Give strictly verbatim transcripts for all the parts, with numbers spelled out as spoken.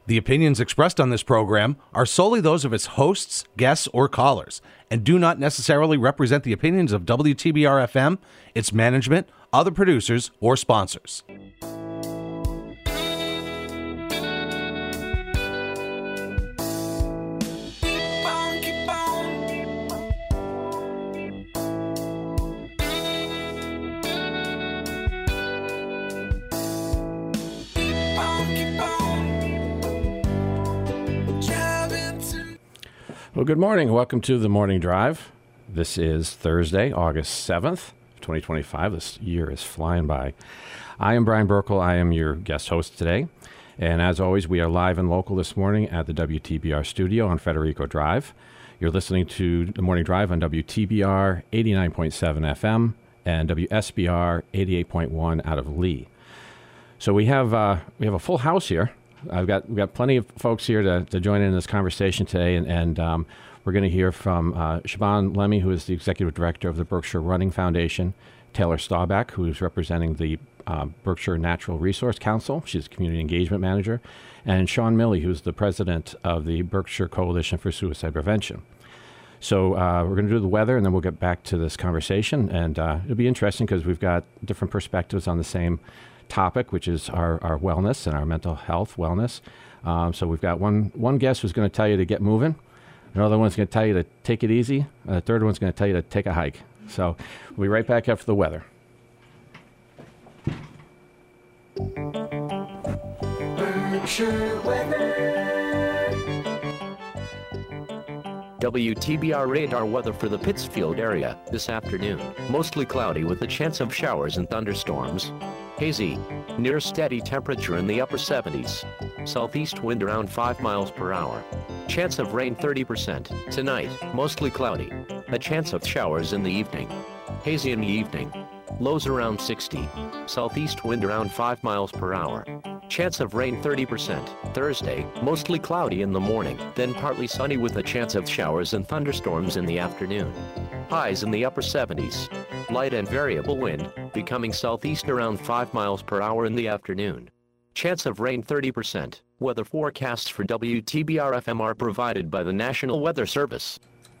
The opinions expressed on this program are solely those of its hosts, guests, or callers, and do not necessarily represent the opinions of W T B R F M, its management, other producers, or sponsors. Well, good morning. Welcome to the Morning Drive. This is Thursday, August seventh, twenty twenty-five. This year is flying by. I am Brian Burkle. I am your guest host today. And as always, we are live and local this morning at the W T B R studio on Federico Drive. You're listening to the Morning Drive on W T B R eighty-nine point seven F M and W S B R eighty-eight point one out of Lee. So we have uh, we have a full house here. I've got we've got plenty of folks here to, to join in this conversation today, and, and um, we're going to hear from uh, Siobhan Lemmy, who is the executive director of the Berkshire Running Foundation, Taylor Staubach, who is representing the uh, Berkshire Natural Resource Council. She's community engagement manager, and Sean Milley, who's the president of the Berkshire Coalition for Suicide Prevention. So uh, we're going to do the weather, and then we'll get back to this conversation, and uh, it'll be interesting because we've got different perspectives on the same topic, which is our, our wellness and our mental health wellness. Um, so we've got one one guest who's going to tell you to get moving. Another one's going to tell you to take it easy. And the third one's going to tell you to take a hike. So we'll be right back after the weather. Berkshire weather. W T B R radar weather for the Pittsfield area this afternoon. Mostly cloudy with a chance of showers and thunderstorms. Hazy, near steady temperature in the upper seventies. Southeast wind around five miles per hour. Chance of rain thirty percent. Tonight, mostly cloudy. A chance of showers in the evening. Hazy in the evening. Lows around sixty. Southeast wind around five miles per hour. Chance of rain thirty percent. Thursday, mostly cloudy in the morning, then partly sunny with a chance of showers and thunderstorms in the afternoon. Highs in the upper seventies. Light and variable wind, becoming southeast around five miles per hour in the afternoon. Chance of rain thirty percent. Weather forecasts for W T B R F M are provided by the National Weather Service.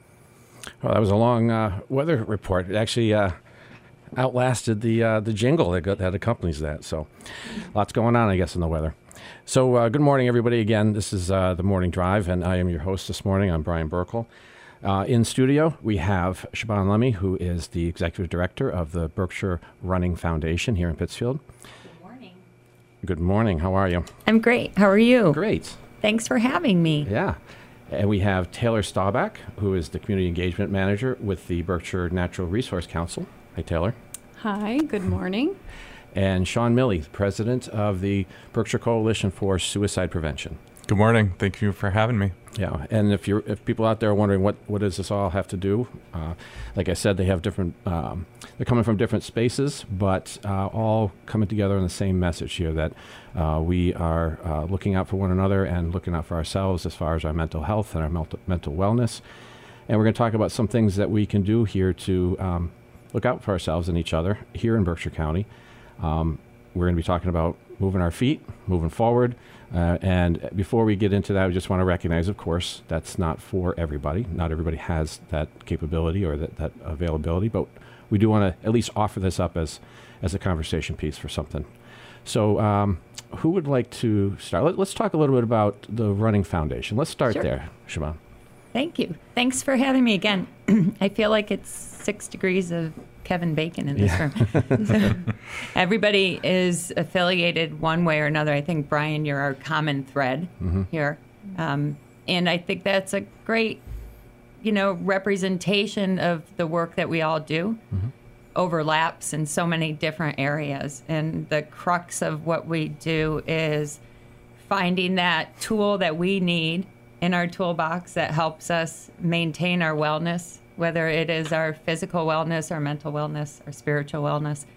Well, that was a long uh, weather report. It actually uh, outlasted the uh, the jingle that, got, that accompanies that. So lots going on, I guess, in the weather. So uh, good morning, everybody. Again, this is uh, the Morning Drive, and I am your host this morning. I'm Brian Burkle. Uh, in studio, we have Siobhan Lemmy, who is the executive director of the Berkshire Running Foundation here in Pittsfield. Good morning. Good morning. How are you? I'm great. How are you? Great. Thanks for having me. Yeah. And we have Taylor Staubach, who is the community engagement manager with the Berkshire Natural Resource Council. Hi, Taylor. Hi. Good morning. And Sean Milley, president of the Berkshire Coalition for Suicide Prevention. Good morning. Thank you for having me. Yeah, and if you're if people out there are wondering what, what does this all have to do, uh, like I said, they have different. Um, they're coming from different spaces, but uh, all coming together in the same message here that uh, we are uh, looking out for one another and looking out for ourselves as far as our mental health and our mental mental wellness. And we're going to talk about some things that we can do here to um, look out for ourselves and each other here in Berkshire County. Um, we're going to be talking about moving our feet, moving forward. Uh, and before we get into that, we just want to recognize, of course, that's not for everybody. Not everybody has that capability or that, that availability, but we do want to at least offer this up as, as a conversation piece for something. So um, who would like to start? Let, let's talk a little bit about the Running Foundation. Let's start Sure. there, Siobhan. Thank you. Thanks for having me again. I feel like it's six degrees of Kevin Bacon in this Yeah. room. So everybody is affiliated one way or another. I think, Brian, you're our common thread Mm-hmm. here. Um, and I think that's a great, you know, representation of the work that we all do. Mm-hmm. Overlaps in so many different areas. And the crux of what we do is finding that tool that we need in our toolbox that helps us maintain our wellness, whether it is our physical wellness, our mental wellness, our spiritual wellness.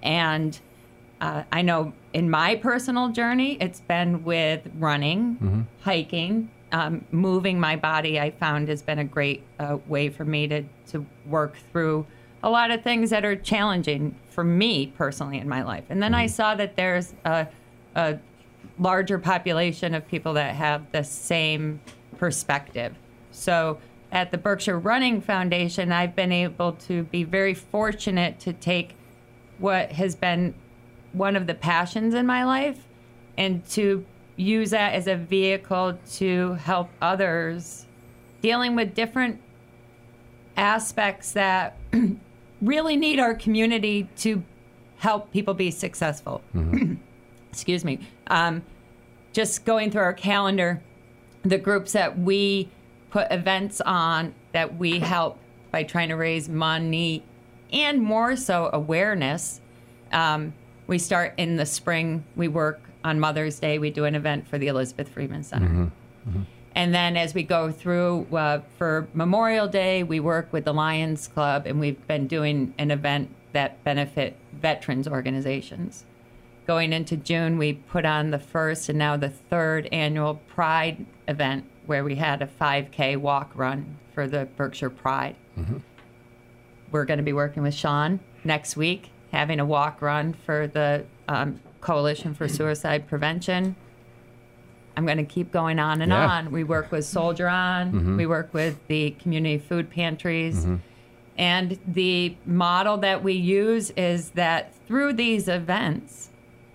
And uh, I know in my personal journey, it's been with running, mm-hmm. hiking, um, moving my body, I found has been a great uh, way for me to, to work through a lot of things that are challenging for me personally in my life. And then mm-hmm. I saw that there's a, a larger population of people that have the same perspective. So at the Berkshire Running Foundation, I've been able to be very fortunate to take what has been one of the passions in my life and to use that as a vehicle to help others dealing with different aspects that really need our community to help people be successful. Mm-hmm. Excuse me. Um, just going through our calendar, the groups that we put events on that we help by trying to raise money and more so awareness. Um, we start in the spring. We work on Mother's Day. We do an event for the Elizabeth Freeman Center. Mm-hmm. Mm-hmm. And then as we go through uh, for Memorial Day, we work with the Lions Club, and we've been doing an event that benefit veterans organizations. Going into June, we put on the first and now the third annual Pride event where we had a five K walk run for the Berkshire Pride. Mm-hmm. We're going to be working with Sean next week, having a walk run for the um, Coalition for Suicide Prevention. I'm going to keep going on and yeah. on. We work with Soldier On. Mm-hmm. We work with the community food pantries. Mm-hmm. And the model that we use is that through these events,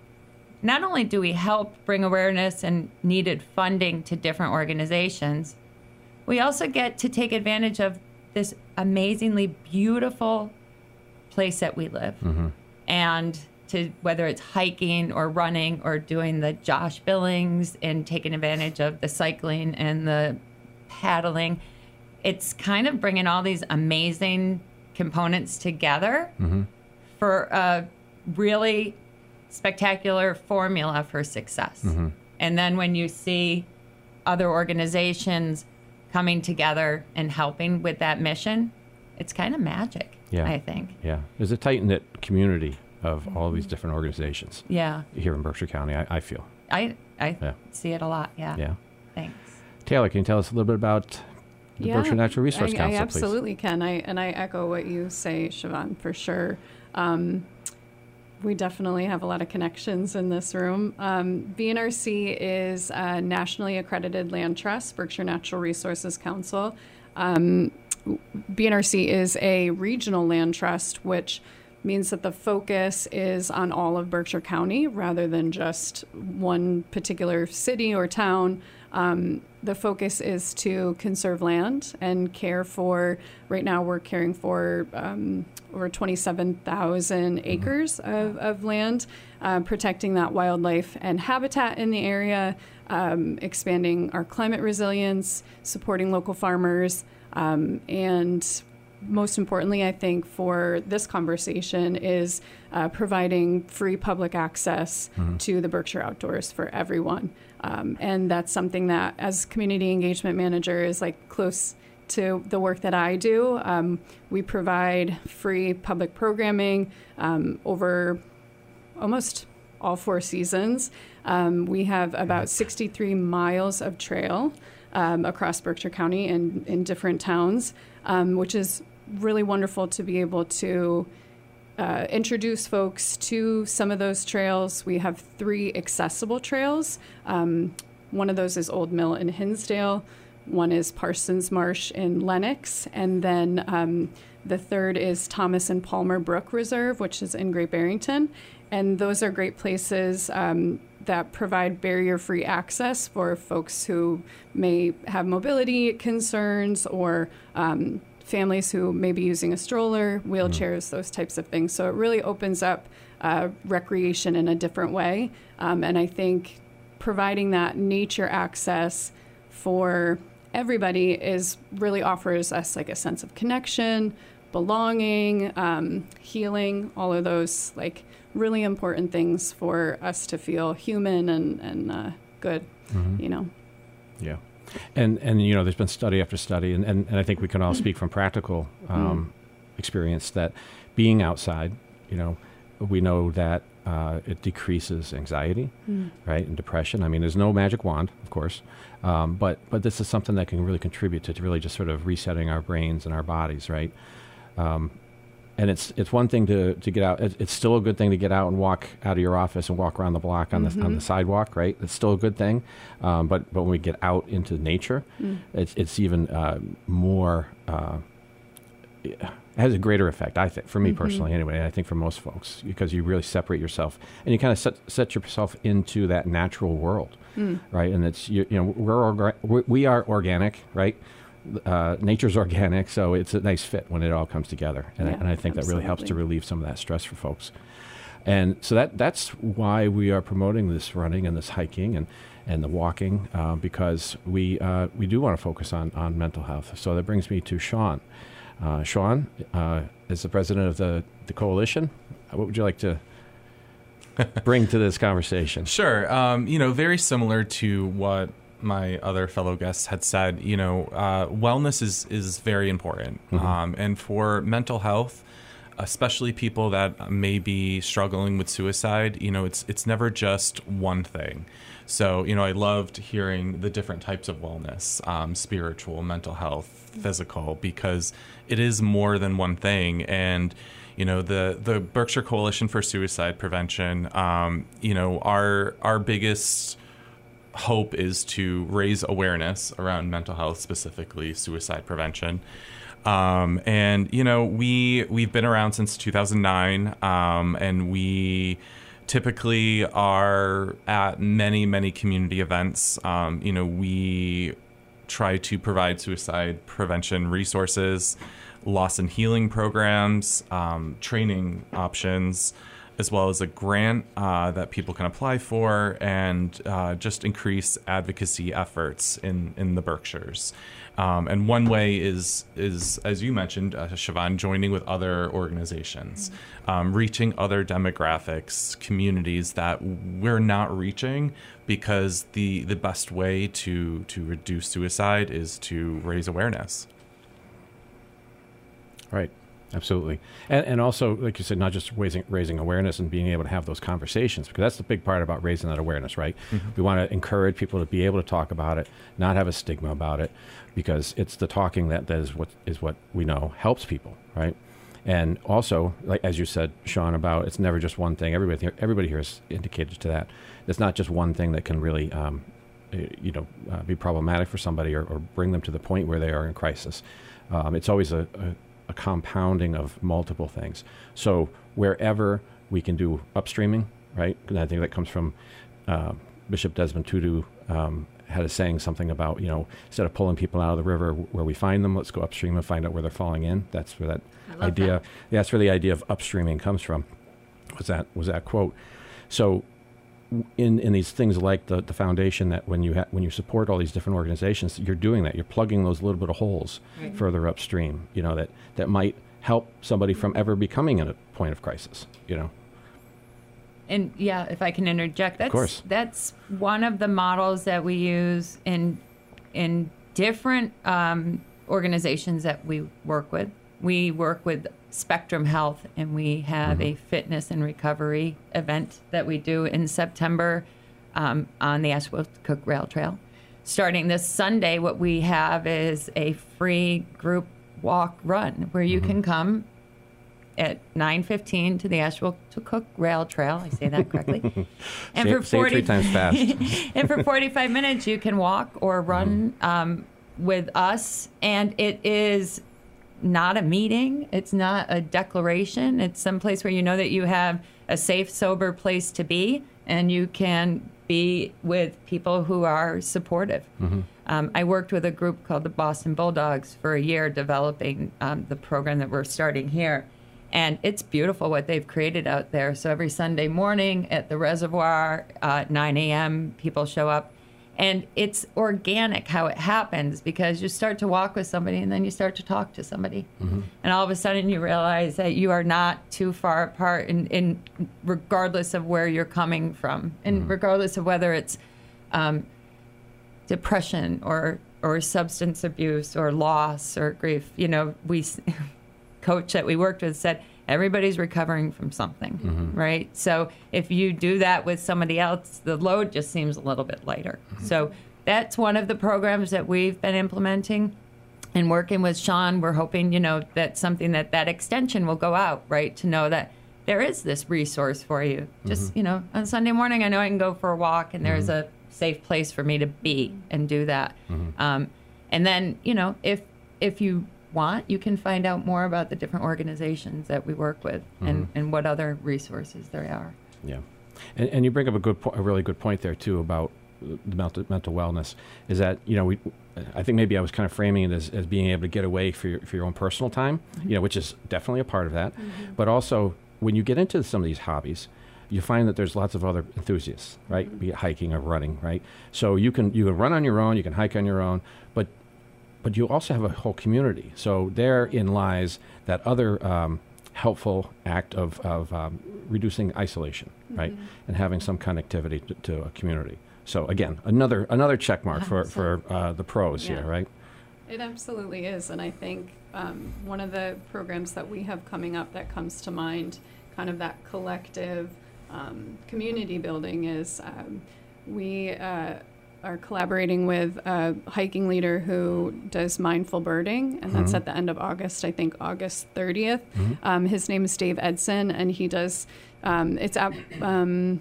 not only do we help bring awareness and needed funding to different organizations, we also get to take advantage of this amazingly beautiful place that we live. Mm-hmm. And to whether it's hiking or running or doing the Josh Billings and taking advantage of the cycling and the paddling, it's kind of bringing all these amazing components together mm-hmm. for a really spectacular formula for success. Mm-hmm. And then when you see other organizations coming together and helping with that mission, it's kind of magic, yeah. I think. Yeah. There's a tight-knit community of all these different organizations yeah. here in Berkshire County, I, I feel. I I yeah. see it a lot, yeah. Yeah. Thanks. Taylor, can you tell us a little bit about the yeah, Berkshire Natural Resource I, Council, I absolutely please? can. I and I echo what you say, Siobhan, for sure. Um, we definitely have a lot of connections in this room. Um, B N R C is a nationally accredited land trust, Berkshire Natural Resources Council. Um, B N R C is a regional land trust, which means that the focus is on all of Berkshire County rather than just one particular city or town. Um, the focus is to conserve land and care for, right now we're caring for um, over twenty-seven thousand acres of, of land, uh, protecting that wildlife and habitat in the area, um, expanding our climate resilience, supporting local farmers, um, and most importantly, I think, for this conversation is uh, providing free public access mm-hmm. to the Berkshire outdoors for everyone. Um, and that's something that, as community engagement manager, is like close to the work that I do. Um, we provide free public programming um, over almost all four seasons. Um, we have about sixty-three miles of trail um, across Berkshire County and in different towns, um, which is really wonderful to be able to uh, introduce folks to some of those trails. We have three accessible trails. Um, one of those is Old Mill in Hinsdale. One is Parsons Marsh in Lenox. And then um, the third is Thomas and Palmer Brook Reserve, which is in Great Barrington. And those are great places um, that provide barrier-free access for folks who may have mobility concerns or um, families who may be using a stroller, wheelchairs, those types of things. So it really opens up uh, recreation in a different way. Um, and I think providing that nature access for everybody is really offers us like a sense of connection, belonging, um, healing, all of those like really important things for us to feel human and, and uh, good, mm-hmm. you know. Yeah. And, and you know, there's been study after study, and, and, and I think we can all speak from practical um, mm. experience that being outside, you know, we know that uh, it decreases anxiety, mm. right, and depression. I mean, there's no magic wand, of course, um, but but this is something that can really contribute to, to really just sort of resetting our brains and our bodies, right? Um, and it's it's one thing to, to get out. It's, it's still a good thing to get out and walk out of your office and walk around the block on mm-hmm. the on the sidewalk, right? It's still a good thing. Um, but but when we get out into nature, mm. it's it's even uh, more. Uh, it has a greater effect, I think, for me mm-hmm. personally, anyway. And I think for most folks, because you really separate yourself and you kind of set set yourself into that natural world, mm. right? And it's you, you know we're orga- we are organic, right? Uh, nature's organic, so it's a nice fit when it all comes together, and, yeah, I, and I think absolutely. that really helps to relieve some of that stress for folks. And so that that's why we are promoting this running and this hiking and, and the walking, uh, because we uh, we do want to focus on, on mental health. So that brings me to Sean. Uh, Sean uh, is the president of the, the coalition. What would you like to bring to this conversation? Sure. Um, you know, very similar to what my other fellow guests had said, you know, uh, wellness is, is very important. Mm-hmm. Um, and for mental health, especially people that may be struggling with suicide, you know, it's it's never just one thing. So, you know, I loved hearing the different types of wellness, um, spiritual, mental health, physical, because it is more than one thing. And, you know, the, the Berkshire Coalition for Suicide Prevention, um, you know, our our biggest hope is to raise awareness around mental health, specifically suicide prevention. Um, and, you know, we, we've been around since two thousand nine, um, and we typically are at many, many community events. Um, you know, we try to provide suicide prevention resources, loss and healing programs, um, training options, as well as a grant uh, that people can apply for, and uh, just increase advocacy efforts in, in the Berkshires. Um, and one way is, is as you mentioned, uh, Siobhan, joining with other organizations, mm-hmm. um, reaching other demographics, communities that we're not reaching, because the, the best way to, to reduce suicide is to raise awareness. Right. Absolutely. And, and also, like you said, not just raising, raising awareness and being able to have those conversations, because that's the big part about raising that awareness, right? Mm-hmm. We want to encourage people to be able to talk about it, not have a stigma about it, because it's the talking that, that is what is what we know helps people, right? And also, like as you said, Sean, about it's never just one thing. Everybody, everybody here has indicated to that. It's not just one thing that can really, um, you know, uh, be problematic for somebody or, or bring them to the point where they are in crisis. Um, it's always a, a a compounding of multiple things. So wherever we can do upstreaming, right? And I think that comes from uh, Bishop Desmond Tutu um, had a saying something about, you know, instead of pulling people out of the river where we find them, let's go upstream and find out where they're falling in. That's where that idea, that. Yeah, that's where the idea of upstreaming comes from. Was that was that quote? So in in these things like the, the foundation, that when you ha- when you support all these different organizations, you're doing that. You're plugging those little bit of holes right. further upstream, you know, that, that might help somebody from ever becoming in a point of crisis, you know. And yeah, if I can interject, that's of course. That's one of the models that we use in in different um, organizations that we work with. We work with Spectrum Health, and we have mm-hmm. a fitness and recovery event that we do in September um, on the Asheville Cook Rail Trail. Starting this Sunday, what we have is a free group walk run where you mm-hmm. can come at nine fifteen to the Asheville to Cook Rail Trail. I say that correctly. and say, for say forty it three times fast. and for forty-five minutes, you can walk or run mm-hmm. um, with us, and it is not a meeting. It's not a declaration. It's someplace where you know that you have a safe, sober place to be, and you can be with people who are supportive. Mm-hmm. Um, I worked with a group called the Boston Bulldogs for a year developing um, the program that we're starting here. And it's beautiful what they've created out there. So every Sunday morning at the reservoir, uh, at nine a.m., people show up. And it's organic how it happens, because you start to walk with somebody and then you start to talk to somebody. Mm-hmm. And all of a sudden you realize that you are not too far apart, in, in regardless of where you're coming from, and mm-hmm. regardless of whether it's um, depression or, or substance abuse or loss or grief. You know, we coach that we worked with said, everybody's recovering from something, mm-hmm. right? So if you do that with somebody else, the load just seems a little bit lighter. Mm-hmm. So that's one of the programs that we've been implementing. And working with Sean, we're hoping, you know, that something that that extension will go out, right, to know that there is this resource for you. Just, mm-hmm. you know, on Sunday morning, I know I can go for a walk and there's mm-hmm. a safe place for me to be and do that. Mm-hmm. Um, and then, you know, if if you want, you can find out more about the different organizations that we work with mm-hmm. and, and what other resources there are. Yeah. And, and you bring up a good, po- a really good point there, too, about the mental, mental wellness, is that, you know, we, I think maybe I was kind of framing it as, as being able to get away for your, for your own personal time, mm-hmm. you know, which is definitely a part of that. Mm-hmm. But also, when you get into some of these hobbies, you find that there's lots of other enthusiasts, right? Mm-hmm. Be it hiking or running, right? So you can you can run on your own, you can hike on your own, but but you also have a whole community. So therein lies that other um, helpful act of, of um, reducing isolation, mm-hmm. right? And having some connectivity to, to a community. So again, another another check mark for, for uh, the pros yeah. here, right? It absolutely is. And I think um, one of the programs that we have coming up that comes to mind, kind of that collective um, community building, is um, we uh, are collaborating with a hiking leader who does mindful birding, and that's mm-hmm. at the end of August, I think August thirtieth. Mm-hmm. Um, his name is Dave Edson, and he does, um, it's at um,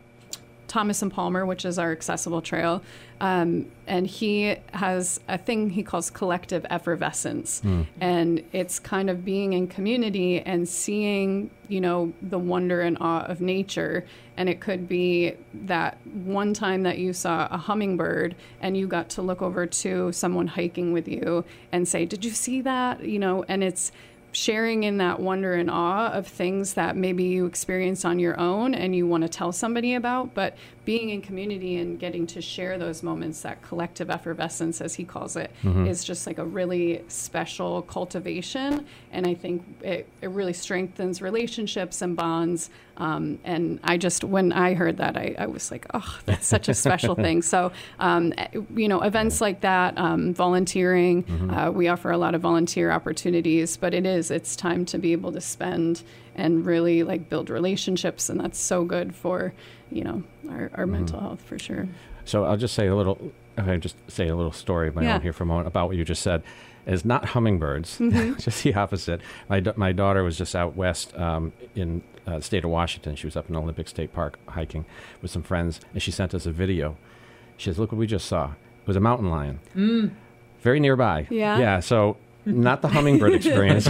Thomas and Palmer, which is our accessible trail. Um, and he has a thing he calls collective effervescence. Mm. And it's kind of being in community and seeing, you know, the wonder and awe of nature. And it could be that one time that you saw a hummingbird and you got to look over to someone hiking with you and say, did you see that? You know, and it's sharing in that wonder and awe of things that maybe you experience on your own and you want to tell somebody about, but being in community and getting to share those moments, that collective effervescence, as he calls it, mm-hmm. is just like a really special cultivation. And I think it, it really strengthens relationships and bonds. Um, and I just, when I heard that, I, I was like, oh, that's such a special thing. So, um, you know, events like that, um, volunteering, mm-hmm. uh, we offer a lot of volunteer opportunities, but it is, it's time to be able to spend and really like build relationships. And that's so good for, you know, our, our mm-hmm. mental health for sure. So I'll just say a little, okay, just say a little story of my yeah. own here for a moment about what you just said. Is not hummingbirds, mm-hmm. just the opposite. My my daughter was just out west um, in uh, the state of Washington. She was up in Olympic State Park hiking with some friends, and she sent us a video. She says, look what we just saw. It was a mountain lion. Mm. Very nearby. Yeah. Yeah, so not the hummingbird experience.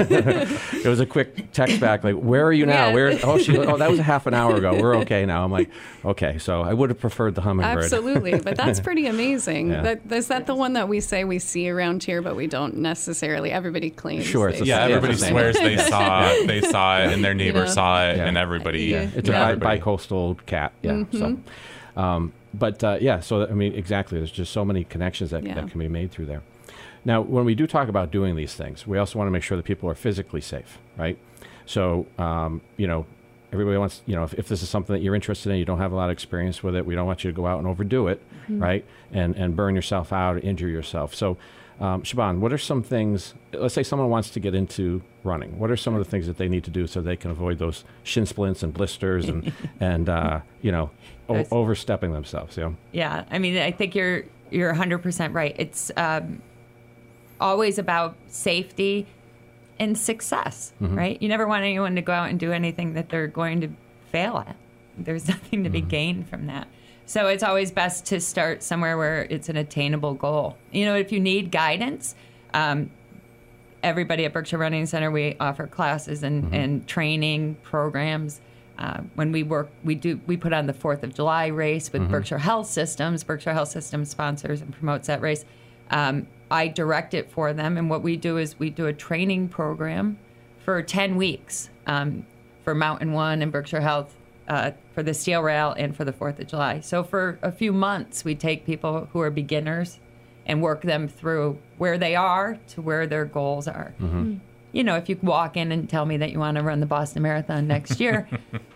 It was a quick text back, like, where are you now? Yeah. Where? Oh, she, oh, that was a half an hour ago. We're okay now. I'm like, okay, so I would have preferred the hummingbird. Absolutely, but that's pretty amazing. Yeah. That, is that the one that we say we see around here, but we don't necessarily? Everybody claims. Sure, it's they a, yeah. yeah, Everybody it's swears they saw they saw it, and their neighbor You know? saw it, Yeah. and everybody. Yeah, it's Yeah. a bi- bi-coastal cat. Yeah. Mm-hmm. So, um, but uh, yeah. So I mean, exactly. There's just so many connections that, Yeah. that can be made through there. Now, when we do talk about doing these things, we also want to make sure that people are physically safe, right? So, um, you know, everybody wants, you know, if, if this is something that you're interested in, you don't have a lot of experience with it, we don't want you to go out and overdo it, mm-hmm. right? And and burn yourself out or injure yourself. So, um, Siobhan, what are some things, let's say someone wants to get into running. What are some of the things that they need to do so they can avoid those shin splints and blisters and, and uh, you know, o- overstepping themselves, you know? Yeah, I mean, I think you're, you're one hundred percent right. It's... Um, always about safety and success, mm-hmm. right? You never want anyone to go out and do anything that they're going to fail at. There's nothing to mm-hmm. be gained from that. So it's always best to start somewhere where it's an attainable goal. You know, if you need guidance, um, everybody at Berkshire Running Center, we offer classes and, mm-hmm. and training programs. Uh, when we work, we do we put on the fourth of July race with mm-hmm. Berkshire Health Systems. Berkshire Health Systems sponsors and promotes that race. Um, I direct it for them, and what we do is we do a training program for ten weeks um, for Mountain One and Berkshire Health, uh, for the Steel Rail and for the fourth of July. So for a few months, we take people who are beginners and work them through where they are to where their goals are. Mm-hmm. You know, if you walk in and tell me that you want to run the Boston Marathon next year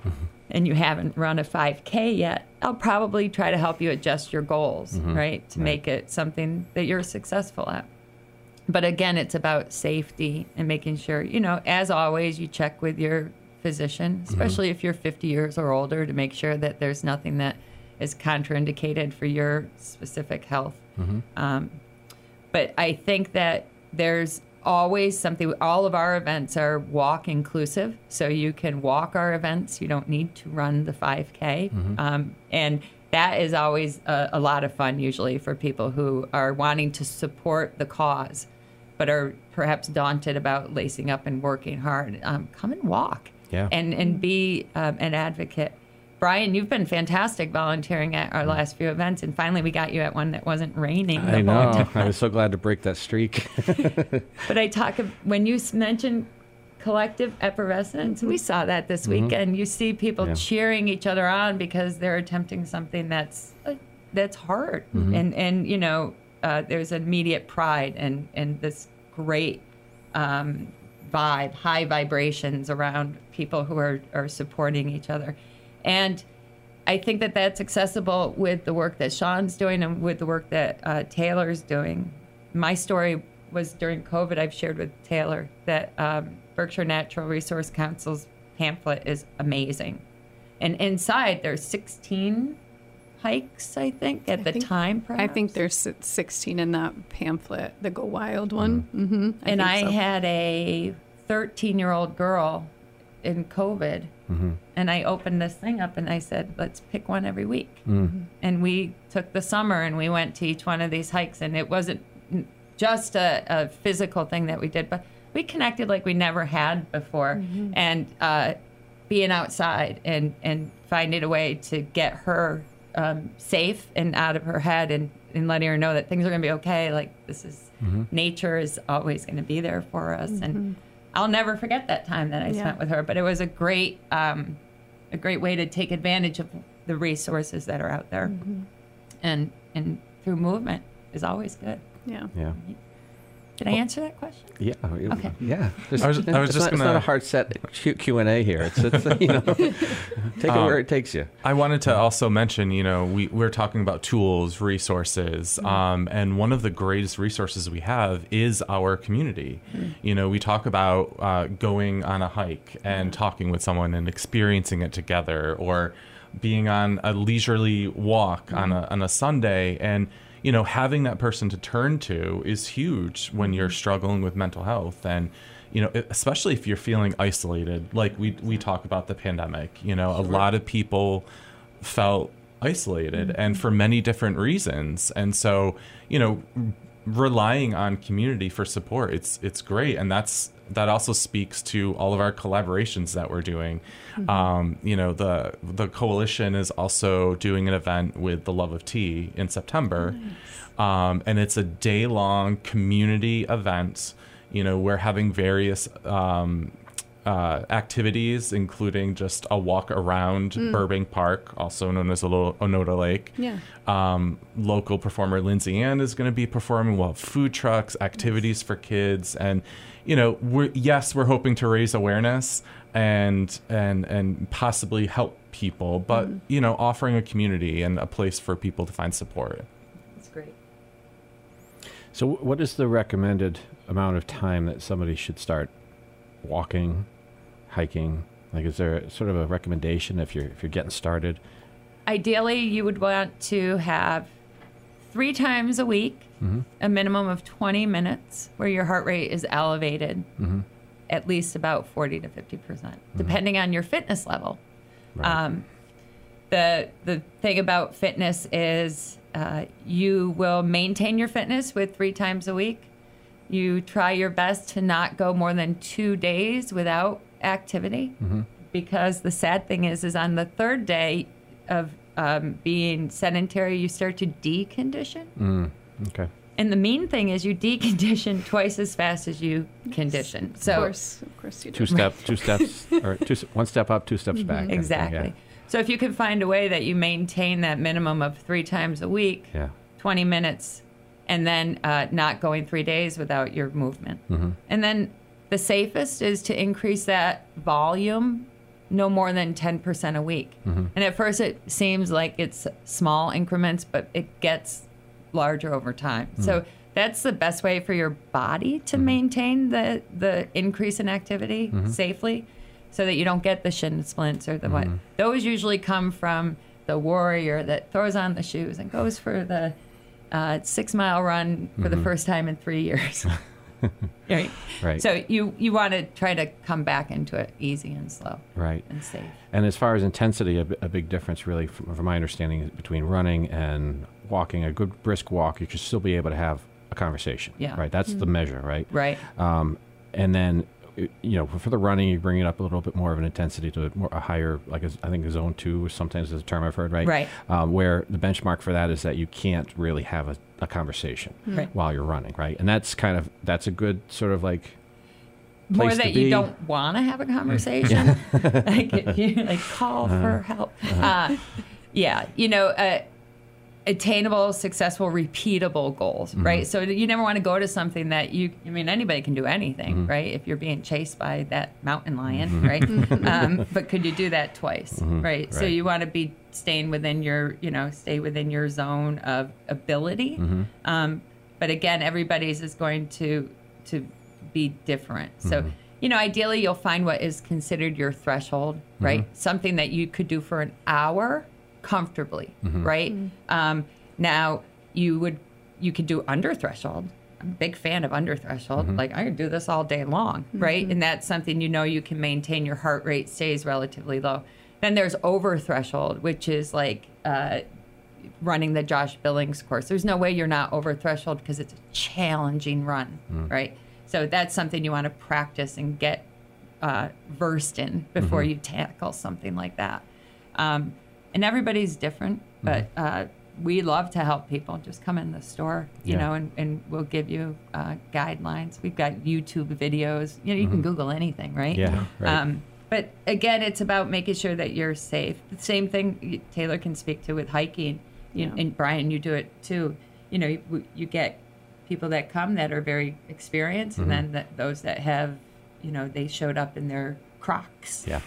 and you haven't run a five K yet, I'll probably try to help you adjust your goals, mm-hmm. right, to right. make it something that you're successful at. But again, it's about safety and making sure, you know, as always, you check with your physician, especially mm-hmm. if you're fifty years or older, to make sure that there's nothing that is contraindicated for your specific health. Mm-hmm. Um, but I think that there's always something. All of our events are walk inclusive, so you can walk our events. You don't need to run the five K, Mm-hmm. um, and that is always a, a lot of fun, usually for people who are wanting to support the cause, but are perhaps daunted about lacing up and working hard. Um, come and walk, Yeah. and and be um, an advocate. Brian, you've been fantastic volunteering at our last few events, and finally we got you at one that wasn't raining. the I whole know. time. I was so glad to break that streak. But I talk of, when you s- mentioned collective effervescence, we saw that this weekend. You see people Yeah. cheering each other on because they're attempting something that's uh, that's hard, and and you know uh, there's immediate pride and and this great um, vibe, high vibrations around people who are are supporting each other, and I think that that's accessible with the work that Sean's doing and with the work that uh, Taylor's doing. My story was during COVID. I've shared with Taylor that um, Berkshire Natural Resource Council's pamphlet is amazing. And inside there's sixteen hikes, I think, at I the think- time, perhaps. I think there's si- sixteen in that pamphlet, the Go Wild one. Mm-hmm. I And think I so. had a thirteen-year-old girl in COVID, and I opened this thing up and I said, let's pick one every week. And we took the summer and we went to each one of these hikes, and it wasn't just a, a physical thing that we did, but we connected like we never had before. And uh, being outside and, and finding a way to get her um, safe and out of her head, and, and letting her know that things are going to be okay. Like, this is, nature is always going to be there for us. And I'll never forget that time that I Yeah. spent with her, but it was a great, um, a great way to take advantage of the resources that are out there. And, and through movement is always good. Yeah. Yeah. Did I answer that question? Yeah. Okay. Yeah. There's- I was- I was it's just not, It's gonna- not a hard set Q- Q&A here. It's, it's you know, take it where it takes you. I wanted to also mention, you know, we, we're talking about tools, resources, um, and one of the greatest resources we have is our community. You know, we talk about uh, going on a hike and talking with someone and experiencing it together, or being on a leisurely walk on a on a Sunday, and you know, having that person to turn to is huge when you're struggling with mental health. And you know, especially if you're feeling isolated, like we we talk about the pandemic. You know, a lot of people felt isolated, and for many different reasons. And so, you know, relying on community for support, it's it's great. And that's that also speaks to all of our collaborations that we're doing. Um, you know, the the coalition is also doing an event with the Love of Tea in September. Um, and it's a day-long community event. You know, we're having various um, uh, activities, including just a walk around Burbank Park, also known as Ono- Onoda Lake. Yeah. Um, local performer Lindsay Ann is going to be performing. We'll have food trucks, activities for kids, and you know, we're yes, we're hoping to raise awareness and and and possibly help people, but you know, offering a community and a place for people to find support. That's great. So, what is the recommended amount of time that somebody should start walking, hiking? Like, is there sort of a recommendation if you're if you're getting started? Ideally, you would want to have three times a week, a minimum of twenty minutes where your heart rate is elevated, at least about forty to fifty percent, depending on your fitness level. Right. Um, the the thing about fitness is uh, you will maintain your fitness with three times a week. You try your best to not go more than two days without activity, because the sad thing is, is on the third day of um, being sedentary, you start to decondition. Mm, okay. And the mean thing is, you decondition twice as fast as you condition. So Of course, of course you do. Two step, two steps, or two, one step up, two steps back. kind of thing, exactly. So if you can find a way that you maintain that minimum of three times a week, Yeah. twenty minutes, and then uh, not going three days without your movement. Mm-hmm. And then the safest is to increase that volume no more than ten percent a week. Mm-hmm. And at first it seems like it's small increments, but it gets larger over time. Mm-hmm. So that's the best way for your body to maintain the, the increase in activity Mm-hmm. safely, so that you don't get the shin splints or the what. Mm-hmm. Those usually come from the warrior that throws on the shoes and goes for the uh, six mile run for Mm-hmm. the first time in three years. Right. Right. So you, you want to try to come back into it easy and slow. Right. And safe. And as far as intensity, a, b- a big difference really, from, from my understanding, is between running and walking. A good brisk walk, you should still be able to have a conversation. Yeah. Right. That's the measure, right? Right. Um, and then, you know, for the running, you bring it up a little bit more of an intensity to more, a higher, like a, I think a zone two sometimes is a term I've heard, right? Right. Um, where the benchmark for that is that you can't really have a, a conversation Right. while you're running, right? And that's kind of, that's a good sort of like More place that to you be. don't want to have a conversation. like, if you like call for help. Uh, yeah. You know, uh, attainable, successful, repeatable goals, Mm-hmm. right? So you never want to go to something that you, I mean, anybody can do anything, Mm-hmm. right? If you're being chased by that mountain lion, right? um, but could you do that twice, right? So Right. you want to be staying within your, you know, stay within your zone of ability. Mm-hmm. Um, but again, everybody's is going to, to be different. So, you know, ideally you'll find what is considered your threshold, right? Something that you could do for an hour comfortably, right? Um, now you would you could do under threshold. I'm a big fan of under threshold. Like I could do this all day long, right? And that's something you know you can maintain. Your heart rate stays relatively low. Then there's over threshold, which is like uh, running the Josh Billings course. There's no way you're not over threshold because it's a challenging run, right? So that's something you want to practice and get uh, versed in before you tackle something like that. Um, and everybody's different, but uh, we love to help people. Just come in the store, you Yeah. know, and, and we'll give you uh, guidelines. We've got YouTube videos. You know, you can Google anything, right? Yeah, right. Um, but again, it's about making sure that you're safe. The same thing you- Taylor can speak to with hiking, you, Yeah. and Brian, you do it too. You know, you, you get people that come that are very experienced, and then that, those that have, you know, they showed up in their Crocs. Yeah.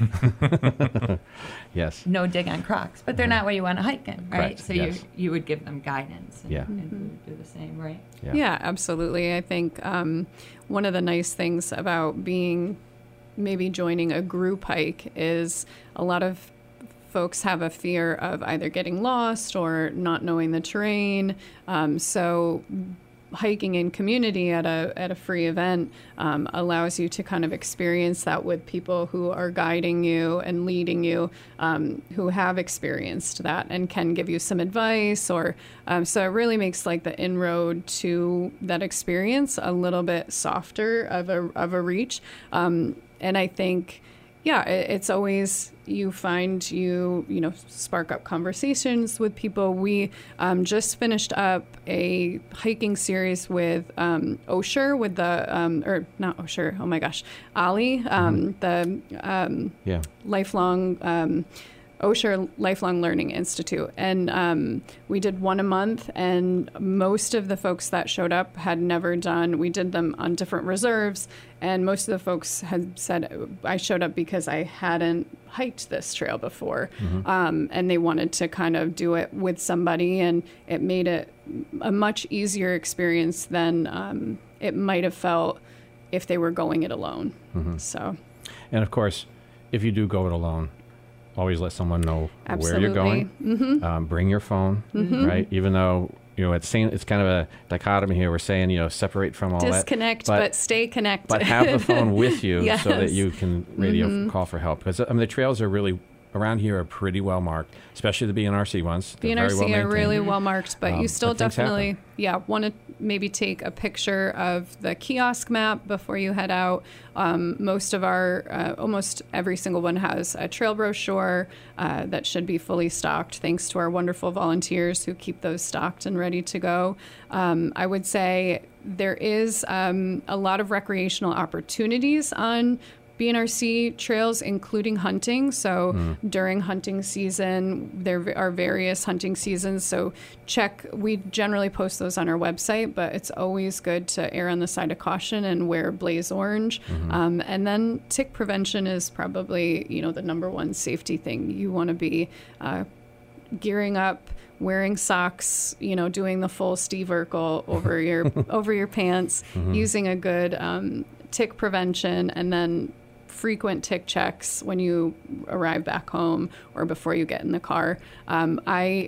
Yes. No dig on Crocs, but they're not what you want to hike in, right? Correct, So yes. you you would give them guidance. And, Yeah. and we would do the same, right? Yeah. Yeah, absolutely. I think um, one of the nice things about being maybe joining a group hike is a lot of folks have a fear of either getting lost or not knowing the terrain. Um, so hiking in community at a at a free event um, allows you to kind of experience that with people who are guiding you and leading you, um, who have experienced that and can give you some advice. Or um, so it really makes like the inroad to that experience a little bit softer of a of a reach. Um, and I think. Yeah, it, it's always you find you you know spark up conversations with people. We um, just finished up a hiking series with um, Osher with the um, or not Osher. Oh my gosh, Ali, um, the um, Yeah. lifelong. Um, Osher Lifelong Learning Institute. And um, we did one a month, and most of the folks that showed up had never done, we did them on different reserves, and most of the folks had said, I showed up because I hadn't hiked this trail before. Um, and they wanted to kind of do it with somebody, and it made it a much easier experience than um, it might have felt if they were going it alone. So, And of course, if you do go it alone, always let someone know Absolutely. where you're going. Mm-hmm. Um, bring your phone, right? Even though, you know, it's saying it's kind of a dichotomy here. We're saying, you know, separate from all disconnect, that. but, stay connected. But have the phone with you Yes. so that you can radio call for help. Because, I mean, the trails are really, around here, are pretty well marked, especially the B N R C ones. They're very B N R C well are maintained. really well marked, but Um, you still but things definitely, happen. yeah, want to maybe take a picture of the kiosk map before you head out. Um, most of our, uh, almost every single one has a trail brochure uh, that should be fully stocked, thanks to our wonderful volunteers who keep those stocked and ready to go. Um, I would say there is um, a lot of recreational opportunities on B N R C trails, including hunting. So during hunting season, there are various hunting seasons. So check, we generally post those on our website, but it's always good to err on the side of caution and wear blaze orange. Um, and then tick prevention is probably, you know, the number one safety thing. You want to be uh, gearing up, wearing socks, you know, doing the full Steve Urkel over your over your pants, using a good um, tick prevention, and then frequent tick checks when you arrive back home or before you get in the car. Um, I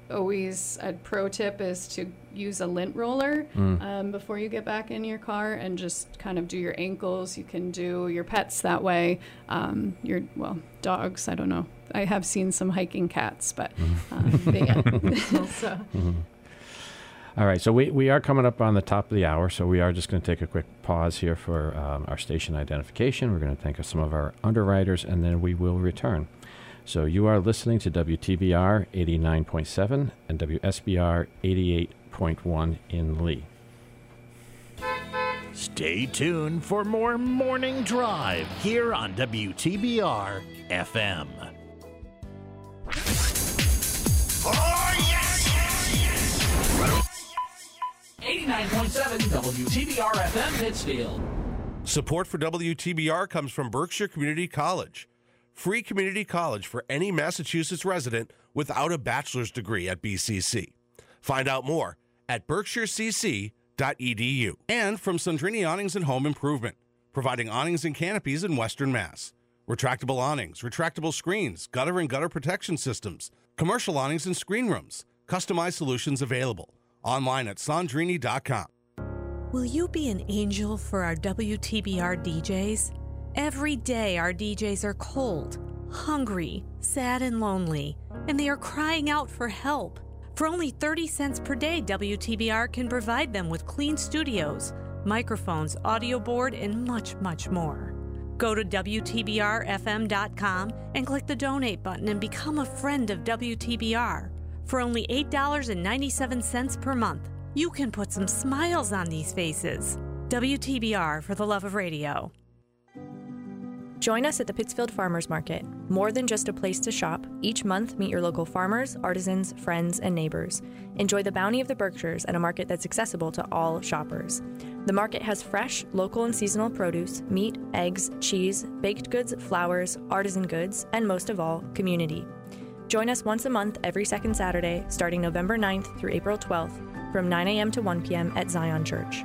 always a pro tip is to use a lint roller Mm. um, before you get back in your car and just kind of do your ankles. You can do your pets that way. Um, your, well, dogs, I don't know. I have seen some hiking cats, but, um, but yeah. so. Mm-hmm. All right, so we, we are coming up on the top of the hour, so we are just going to take a quick pause here for um, our station identification. We're going to thank some of our underwriters, and then we will return. So you are listening to W T B R eighty-nine point seven and W S B R eighty-eight point one in Lee. Stay tuned for more Morning Drive here on W T B R F M. Oh, yes! eighty-nine point seven W T B R F M Pittsfield. Support for W T B R comes from Berkshire Community College. Free community college for any Massachusetts resident without a bachelor's degree at B C C. Find out more at berkshire c c dot e d u. And from Sandrini Awnings and Home Improvement, providing awnings and canopies in Western Mass. Retractable awnings, retractable screens, gutter and gutter protection systems, commercial awnings and screen rooms, customized solutions available. Online at sandrini dot com. Will you be an angel for our W T B R D Js? Every day our D Js are cold, hungry, sad and lonely, and they are crying out for help. For only thirty cents per day, W T B R can provide them with clean studios, microphones, audio board, and much, much more. Go to W T B R F M dot com and click the donate button and become a friend of W T B R. For only eight dollars and ninety-seven cents per month, you can put some smiles on these faces. W T B R, for the love of radio. Join us at the Pittsfield Farmers Market. More than just a place to shop, each month meet your local farmers, artisans, friends, and neighbors. Enjoy the bounty of the Berkshires at a market that's accessible to all shoppers. The market has fresh, local and seasonal produce, meat, eggs, cheese, baked goods, flowers, artisan goods, and most of all, community. Join us once a month every second Saturday, starting November ninth through April twelfth, from nine a.m. to one p.m. at Zion Church.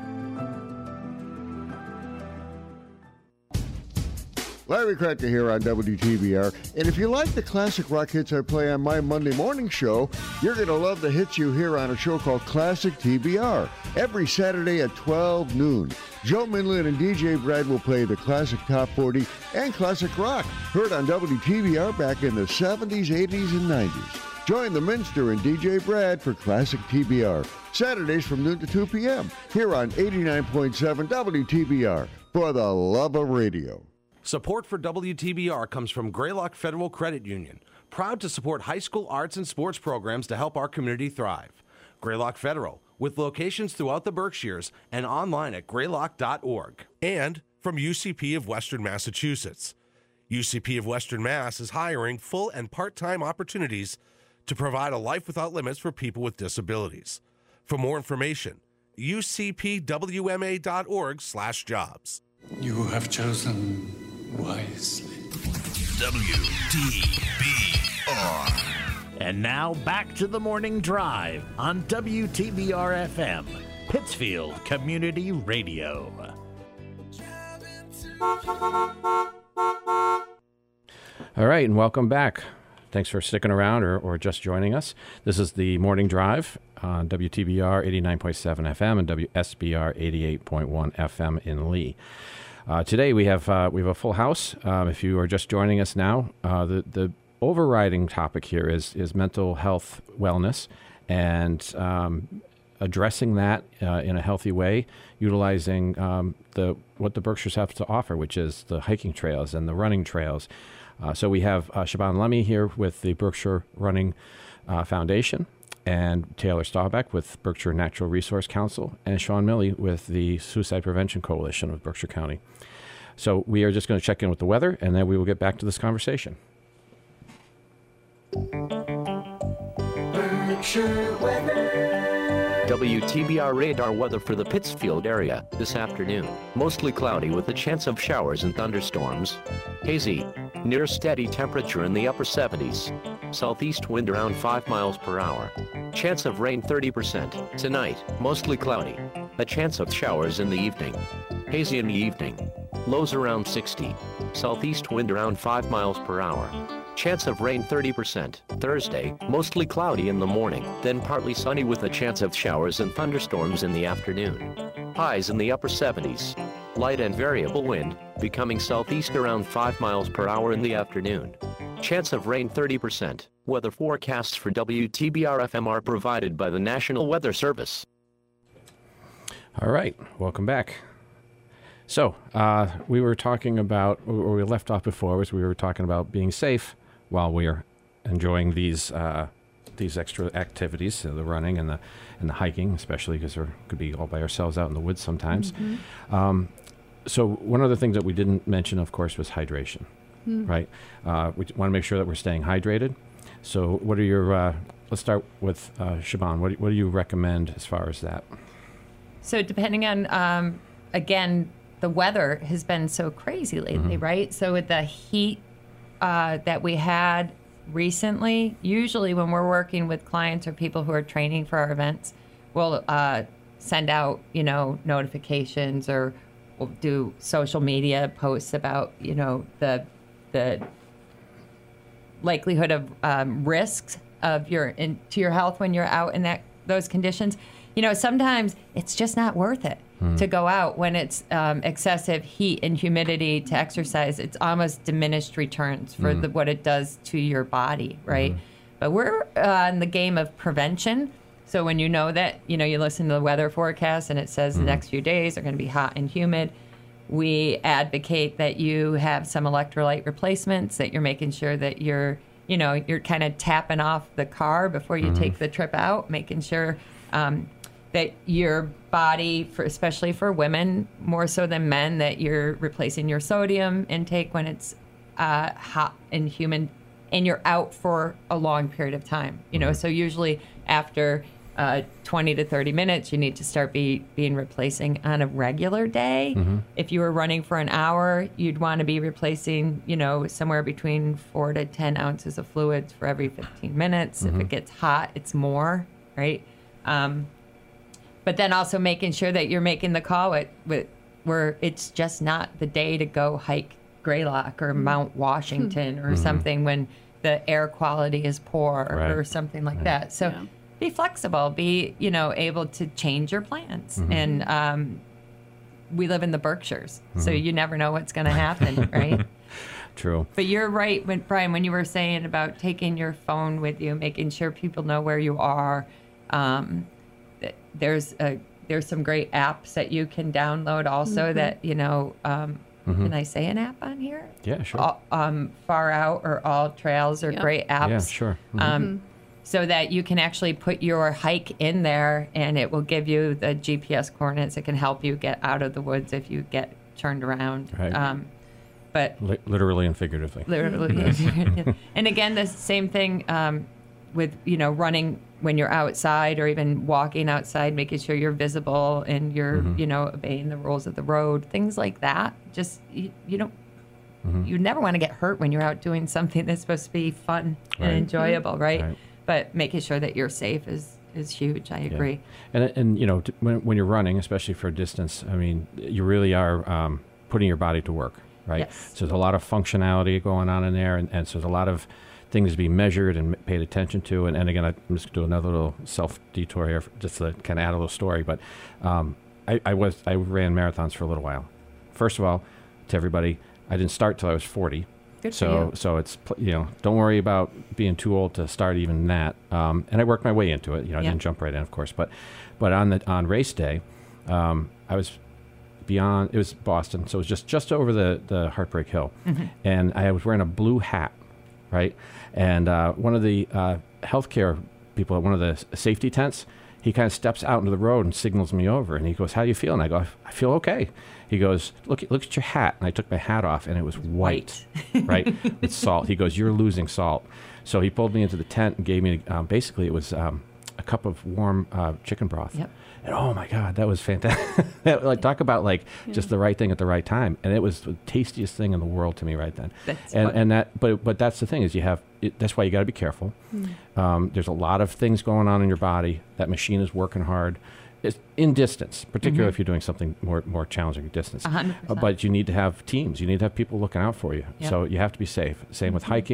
Larry Cracker here on W T B R, and if you like the classic rock hits I play on my Monday morning show, you're going to love the hits you hear on a show called Classic T B R, every Saturday at twelve noon. Joe Minlin and D J Brad will play the classic top forty and classic rock, heard on W T B R back in the seventies, eighties, and nineties. Join the Minster and D J Brad for Classic T B R, Saturdays from noon to two p.m., here on eighty-nine point seven W T B R, for the love of radio. Support for W T B R comes from Greylock Federal Credit Union, proud to support high school arts and sports programs to help our community thrive. Greylock Federal, with locations throughout the Berkshires and online at greylock dot org. And from U C P of Western Massachusetts. U C P of Western Mass is hiring full and part-time opportunities to provide a life without limits for people with disabilities. For more information, u c p w m a dot org slash jobs. You have chosen wisely. W T B R. And now back to the Morning Drive on W T B R F M, Pittsfield Community Radio. All right, and welcome back. Thanks for sticking around or, or just joining us. This is the Morning Drive on W T B R eighty-nine point seven F M and W S B R eighty-eight point one F M in Lee. Uh, today we have uh, we have a full house. Um, if you are just joining us now, uh, the the overriding topic here is is mental health wellness and um, addressing that uh, in a healthy way, utilizing um, the what the Berkshires have to offer, which is the hiking trails and the running trails. Uh, so we have uh, Siobhan Lemmy here with the Berkshire Running uh, Foundation, and Taylor Staubach with Berkshire Natural Resource Council, and Sean Milley with the Suicide Prevention Coalition of Berkshire County. So we are just going to check in with the weather, and then we will get back to this conversation. Berkshire weather. W T B R radar weather for the Pittsfield area this afternoon. Mostly cloudy with a chance of showers and thunderstorms. Hazy, near steady temperature in the upper seventies. Southeast wind around five miles per hour. Chance of rain thirty percent. Tonight, mostly cloudy. A chance of showers in the evening. Hazy in the evening. Lows around sixty. Southeast wind around five miles per hour. Chance of rain thirty percent. Thursday, mostly cloudy in the morning, then partly sunny with a chance of showers and thunderstorms in the afternoon. Highs in the upper seventies. Light and variable wind, becoming southeast around five miles per hour in the afternoon. Chance of rain thirty percent. Weather forecasts for W T B R F M are provided by the National Weather Service. All right, welcome back. So, uh, we were talking about, where we left off before was we were talking about being safe while we're enjoying these uh, these extra activities, so the running and the and the hiking, especially because we could be all by ourselves out in the woods sometimes. Mm-hmm. Um, so, one of the things that we didn't mention, of course, was hydration, mm. right? Uh, we want to make sure that we're staying hydrated. So, what are your? Uh, let's start with uh, Siobhan. What do, what do you recommend as far as that? So, depending on um, again. The weather has been so crazy lately, mm-hmm. right? So with the heat uh, that we had recently, usually when we're working with clients or people who are training for our events, we'll uh, send out, you know, notifications or we'll do social media posts about, you know, the the likelihood of um, risks of your in, to your health when you're out in that those conditions. You know, sometimes it's just not worth it. To go out when it's um, excessive heat and humidity to exercise. It's almost diminished returns for mm. the, what it does to your body, right? Mm. But we're uh, in the game of prevention. So when you know that, you know, you listen to the weather forecast and it says mm. the next few days are going to be hot and humid, we advocate that you have some electrolyte replacements, that you're making sure that you're, you know, you're kind of tapping off the car before you mm. take the trip out, making sure um, that your body, for especially for women, more so than men, that you're replacing your sodium intake when it's uh, hot and humid, and you're out for a long period of time. You know, mm-hmm. so usually after uh, twenty to thirty minutes, you need to start be, being replacing on a regular day. Mm-hmm. If you were running for an hour, you'd want to be replacing, you know, somewhere between four to ten ounces of fluids for every fifteen minutes. Mm-hmm. If it gets hot, it's more, right? Um, But then also making sure that you're making the call with, with where it's just not the day to go hike Greylock or Mount Washington or mm-hmm. something when the air quality is poor right. or something like right. that. So yeah. be flexible, be, you know, able to change your plans. Mm-hmm. And um, we live in the Berkshires, mm-hmm. so you never know what's going to happen, right? True. But you're right, when, Brian, when you were saying about taking your phone with you, making sure people know where you are. Um, There's a, there's some great apps that you can download also mm-hmm. that, you know, um, mm-hmm. can I say an app on here? Yeah, sure. All, um, Far Out or All Trails are yep. great apps. Yeah, sure. Mm-hmm. Um, mm-hmm. So that you can actually put your hike in there and it will give you the G P S coordinates. It can help you get out of the woods if you get turned around. Right. Um, but L- literally and figuratively. Literally. and, and again, the same thing um, with, you know, running when you're outside or even walking outside, making sure you're visible and you're, mm-hmm. you know, obeying the rules of the road, things like that. Just, you, you don't, mm-hmm. you never want to get hurt when you're out doing something that's supposed to be fun right. and enjoyable, right? right? But making sure that you're safe is, is huge. I agree. Yeah. And, and, you know, t- when, when you're running, especially for a distance, I mean, you really are um, putting your body to work, right? Yes. So there's a lot of functionality going on in there. And, and so there's a lot of things to be measured and paid attention to. And, and again, I'm just going to do another little self detour here, just to kind of add a little story. But um, I, I was I ran marathons for a little while. First of all, to everybody, I didn't start till I was forty. Good so for you. so it's, you know, don't worry about being too old to start even that. Um, and I worked my way into it. You know, I yeah. didn't jump right in, of course. But but on the on race day, um, I was beyond. It was Boston, so it was just just over the the Heartbreak Hill, mm-hmm. and I was wearing a blue hat. Right, and uh, one of the uh, healthcare people at one of the safety tents, he kind of steps out into the road and signals me over, and he goes, "How do you feel?" And I go, "I feel okay." He goes, "Look, look at your hat." And I took my hat off, and it was white, white. right, with salt. He goes, "You're losing salt." So he pulled me into the tent and gave me, um, basically, it was um, a cup of warm uh, chicken broth. Yep. And oh my God, that was fantastic. Like, talk about like yeah. just the right thing at the right time. And it was the tastiest thing in the world to me right then. That's and fun. and that, but but that's the thing is you have, it, that's why you got to be careful. Mm. Um, there's a lot of things going on in your body. That machine is working hard. It's in distance, particularly mm-hmm. if you're doing something more more challenging distance. one hundred percent. Uh, but you need to have teams. You need to have people looking out for you. Yep. So you have to be safe. Same mm-hmm. with hiking.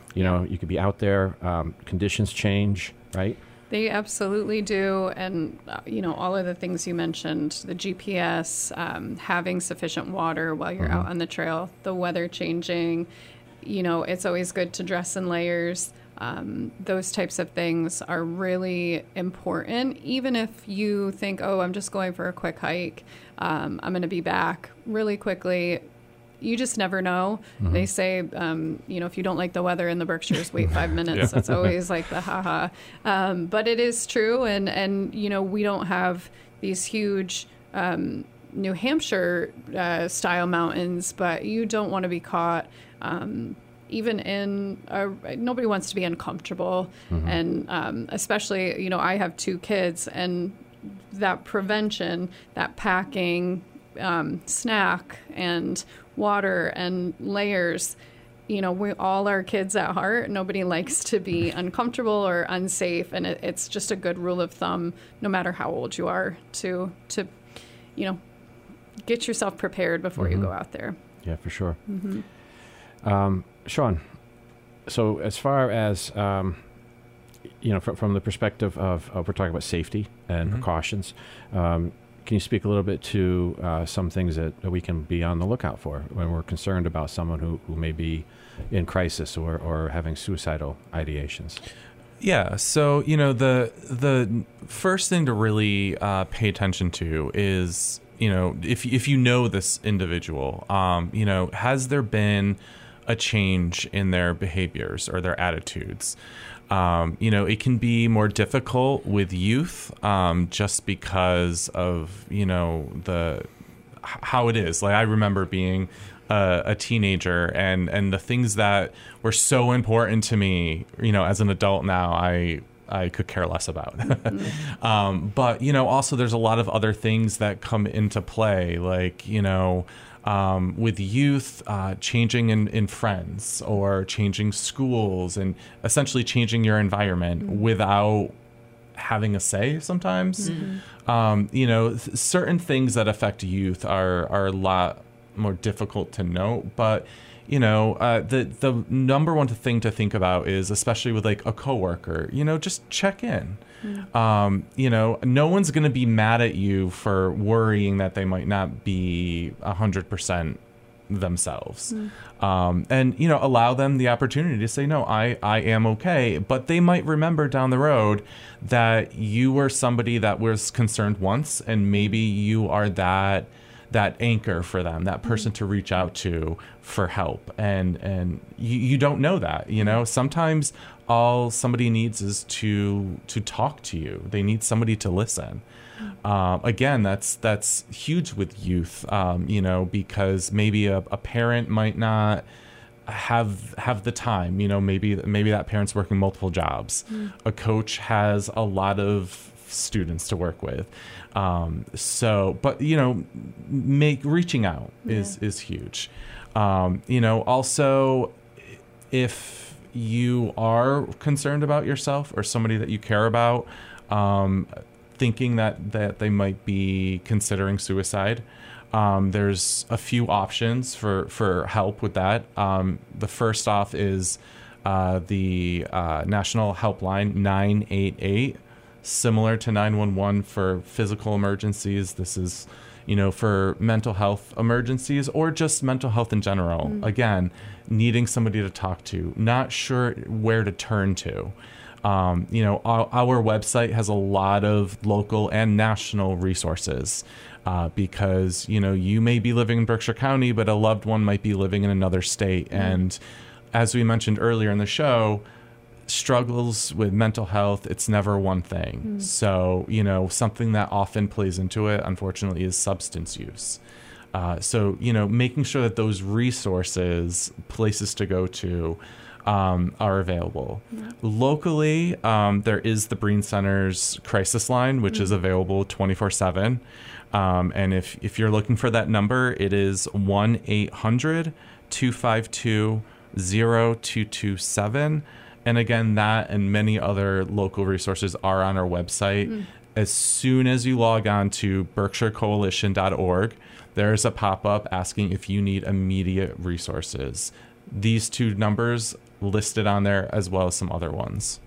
You know, you could be out there, um, conditions change, right? They absolutely do. And, uh, you know, all of the things you mentioned, the G P S, um, having sufficient water while you're Mhm. out on the trail, the weather changing, you know, it's always good to dress in layers. Um, those types of things are really important. Even if you think, oh, I'm just going for a quick hike, um, I'm going to be back really quickly. You just never know. Mhm. They say, um, you know, if you don't like the weather in the Berkshires, wait five minutes. Yeah. It's always like the haha. Um, but it is true. And, and, you know, we don't have these huge um, New Hampshire uh, style mountains, but you don't want to be caught um, even in a, nobody wants to be uncomfortable. Mhm. And um, especially, you know, I have two kids, and that prevention, that packing, um, snack and water and layers, you know, we all are kids at heart. Nobody likes to be uncomfortable or unsafe. And it, it's just a good rule of thumb, no matter how old you are, to, to, you know, get yourself prepared before Mhm. you go out there. Yeah, for sure. Mm-hmm. Um, Sean, so as far as, um, you know, from, from the perspective of, of we're talking about safety and Mhm. precautions, um, can you speak a little bit to uh, some things that, that we can be on the lookout for when we're concerned about someone who, who may be in crisis or, or having suicidal ideations? Yeah, so you know the the first thing to really uh, pay attention to is, you know, if if you know this individual, um, you know, has there been a change in their behaviors or their attitudes? Um, you know, it can be more difficult with youth, um, just because of, you know, the how it is. Like I remember being a, a teenager, and and the things that were so important to me, you know, as an adult now, I I could care less about. Mm-hmm. um, but you know, also there's a lot of other things that come into play, like, you know, um, with youth, uh, changing in, in friends or changing schools and essentially changing your environment mm-hmm. without having a say sometimes. Mm-hmm. Um, you know, th- certain things that affect youth are, are a lot more difficult to note, but you know, uh, the the number one thing to think about is, especially with like a coworker, you know, just check in. Mm. Um, you know, no one's going to be mad at you for worrying that they might not be a hundred percent themselves. Mm. Um, and, you know, allow them the opportunity to say, no, I, I am okay. But they might remember down the road that you were somebody that was concerned once, and maybe you are that that anchor for them, that person to reach out to for help. And and you, you don't know that, you know, sometimes all somebody needs is to to talk to you. They need somebody to listen. Um, again, that's that's huge with youth, um, you know, because maybe a, a parent might not have have the time, you know, maybe maybe that parent's working multiple jobs. Mm. A coach has a lot of students to work with. Um, so, but you know, make reaching out is, yeah. is huge. Um, you know, also if you are concerned about yourself or somebody that you care about, um, thinking that, that they might be considering suicide, um, there's a few options for, for help with that. Um, the first off is, uh, the, uh, National Helpline nine eight eight. Similar to nine one one for physical emergencies. This is, you know, for mental health emergencies or just mental health in general. Mm. Again, needing somebody to talk to, not sure where to turn to. Um, you know, our, our website has a lot of local and national resources uh, because, you know, you may be living in Berkshire County, but a loved one might be living in another state. Mm. And as we mentioned earlier in the show, struggles with mental health, it's never one thing. Mm. So, you know, something that often plays into it, unfortunately, is substance use. Uh, so, you know, making sure that those resources, places to go to, um, are available. Yeah. Locally, um, there is the Breen Center's crisis line, which mm. is available twenty-four seven. Um, and if, if you're looking for that number, it is one eight hundred two five two zero two two seven. And again, that and many other local resources are on our website. Mm. As soon as you log on to berkshire coalition dot org, there's a pop-up asking if you need immediate resources. These two numbers listed on there, as well as some other ones.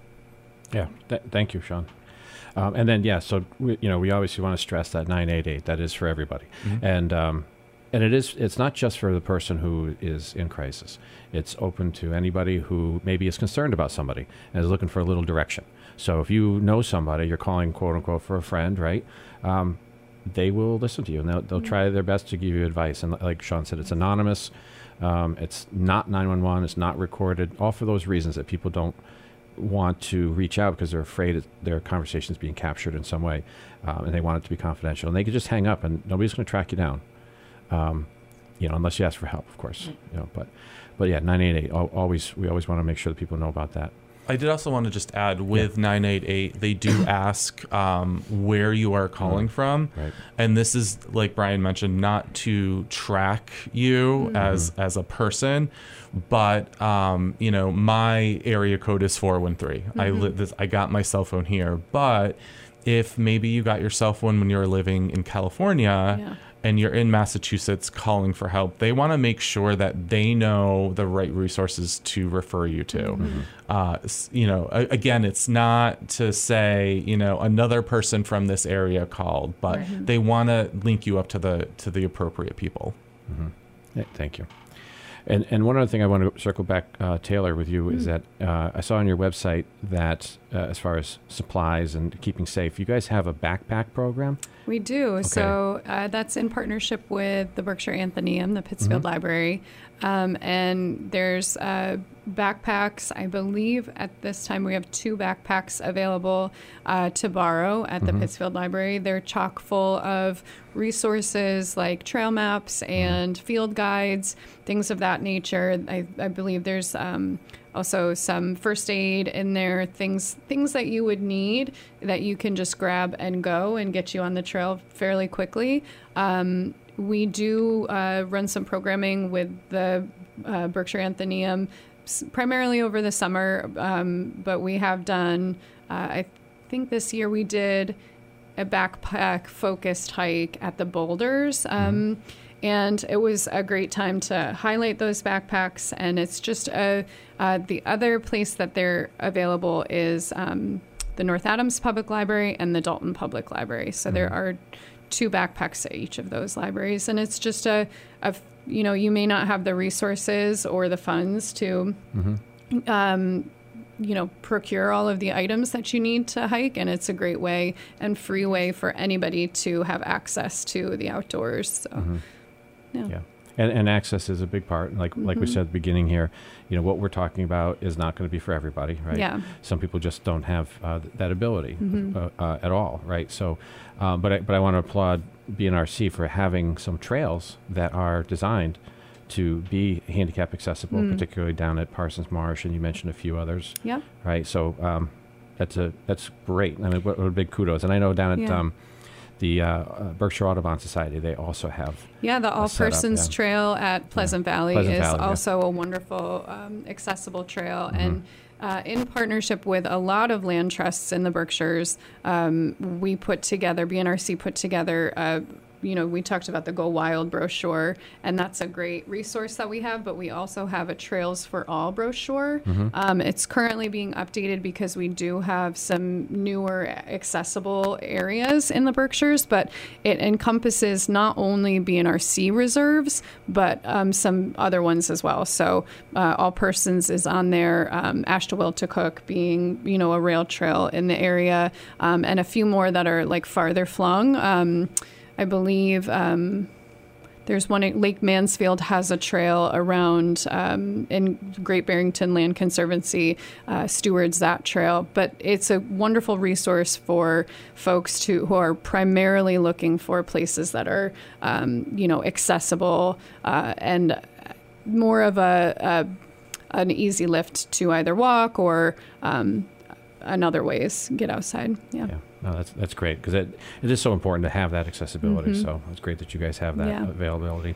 Yeah, th- thank you, Sean. Um, and then, yeah, so, we, you know, we obviously want to stress that nine eight eight, that is for everybody. Mm-hmm. And um, and it is, it's not just for the person who is in crisis. It's open to anybody who maybe is concerned about somebody and is looking for a little direction. So if you know somebody, you're calling, quote unquote, for a friend, right? Um, they will listen to you, and they'll, they'll mm-hmm. try their best to give you advice. And like Sean said, it's anonymous. Um, it's not nine one one. It's not recorded. All for those reasons that people don't want to reach out because they're afraid that their conversation is being captured in some way, um, and they want it to be confidential. And they could just hang up, and nobody's going to track you down, um, you know, unless you ask for help, of course. You know, but but yeah, nine eight eight. Always, we always want to make sure that people know about that. I did also want to just add, with yeah. nine eight eight, they do ask um, where you are calling mm-hmm. from. Right. And this is, like Brian mentioned, not to track you mm-hmm. as as a person, but, um, you know, my area code is four one three. Mm-hmm. I, li- this, I got my cell phone here. But if maybe you got your cell phone when you were living in California, yeah. and you're in Massachusetts calling for help, they want to make sure that they know the right resources to refer you to. Mm-hmm. Uh, you know, again, it's not to say, you know, another person from this area called, but right. they want to link you up to the to the appropriate people. Mm-hmm. Yeah, thank you. And and one other thing I want to circle back, uh, Taylor, with you, mm-hmm. is that uh, I saw on your website that uh, as far as supplies and keeping safe, you guys have a backpack program? We do. Okay. So uh, that's in partnership with the Berkshire Atheneum, the Pittsfield mm-hmm. Library. Um, and there's uh, backpacks. I believe at this time we have two backpacks available uh, to borrow at the mm-hmm. Pittsfield Library. They're chock full of resources like trail maps and mm-hmm. field guides, things of that nature. I, I believe there's um, also some first aid in there, things things that you would need that you can just grab and go and get you on the trail fairly quickly. Um, we do uh, run some programming with the uh, Berkshire Atheneum, primarily over the summer, um, but we have done, uh, I think this year we did a backpack-focused hike at the boulders. Um, mm-hmm. And it was a great time to highlight those backpacks. And it's just a, uh, the other place that they're available is um, the North Adams Public Library and the Dalton Public Library. So mm-hmm. there are two backpacks at each of those libraries. And it's just a, a, you know, you may not have the resources or the funds to, mm-hmm. um, you know, procure all of the items that you need to hike. And it's a great way and free way for anybody to have access to the outdoors. So. Mm-hmm. Yeah. yeah. And, and access is a big part. Like mm-hmm. like we said at the beginning here, you know, what we're talking about is not going to be for everybody, right? Yeah. Some people just don't have uh, that ability mm-hmm. uh, uh, at all, right? So, um, but I, but I want to applaud B N R C for having some trails that are designed to be handicap accessible, mm. particularly down at Parsons Marsh, and you mentioned a few others. Yeah. Right. So um, that's a that's great. I mean, what, what a big kudos. And I know down at yeah. um, the uh, uh, Berkshire Audubon Society, they also have yeah the All Persons yeah. Trail at Pleasant yeah. Valley Pleasant is Valley, also yeah. a wonderful um, accessible trail, mm-hmm. and uh, in partnership with a lot of land trusts in the Berkshires, um, we put together B N R C put together. Uh, You know, we talked about the Go Wild brochure, and that's a great resource that we have, but we also have a Trails for All brochure. Mm-hmm. Um, it's currently being updated because we do have some newer accessible areas in the Berkshires, but it encompasses not only B N R C reserves, but um, some other ones as well. So uh, All Persons is on there, um, Ashtawiltacook being, you know, a rail trail in the area, um, and a few more that are like farther flung. Um, I believe um, there's one at Lake Mansfield has a trail around um, in Great Barrington Land Conservancy uh, stewards that trail. But it's a wonderful resource for folks to who are primarily looking for places that are, um, you know, accessible uh, and more of a, a an easy lift to either walk or um, in other ways get outside. Yeah. yeah. No, that's that's great because it, it is so important to have that accessibility. Mm-hmm. So it's great that you guys have that yeah. availability.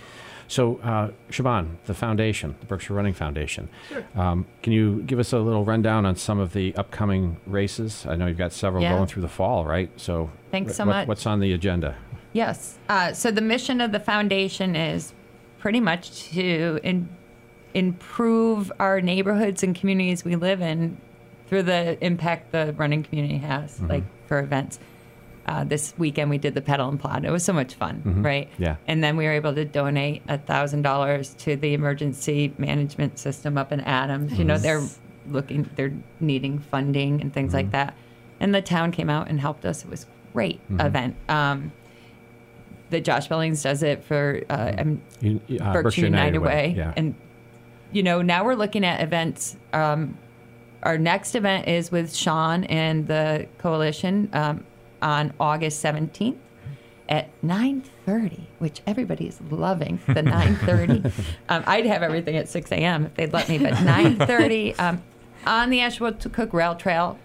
So, uh, Siobhan, the foundation, the Berkshire Running Foundation. Sure. Um, can you give us a little rundown on some of the upcoming races? I know you've got several yeah. going through the fall, right? So, thanks so what, much. What's on the agenda? Yes. Uh, so the mission of the foundation is pretty much to in, improve our neighborhoods and communities we live in through the impact the running community has, Mm-hmm. like for events. Uh, this weekend we did the pedal and plod. It was so much fun, Mhm. right? Yeah. And then we were able to donate a thousand dollars to the emergency management system up in Adams. You know, they're looking, they're needing funding and things like that. And the town came out and helped us. It was a great Mhm. event. Um, the Josh Billings does it for uh, um, You- uh, Berkshire United Way, yeah. and you know now we're looking at events. Um, our next event is with Sean and the coalition um, on August seventeenth at nine thirty, which everybody is loving. The nine thirty. um, I'd have everything at six a.m. if they'd let me, but nine thirty um, on the Asheville to Cook Rail Trail.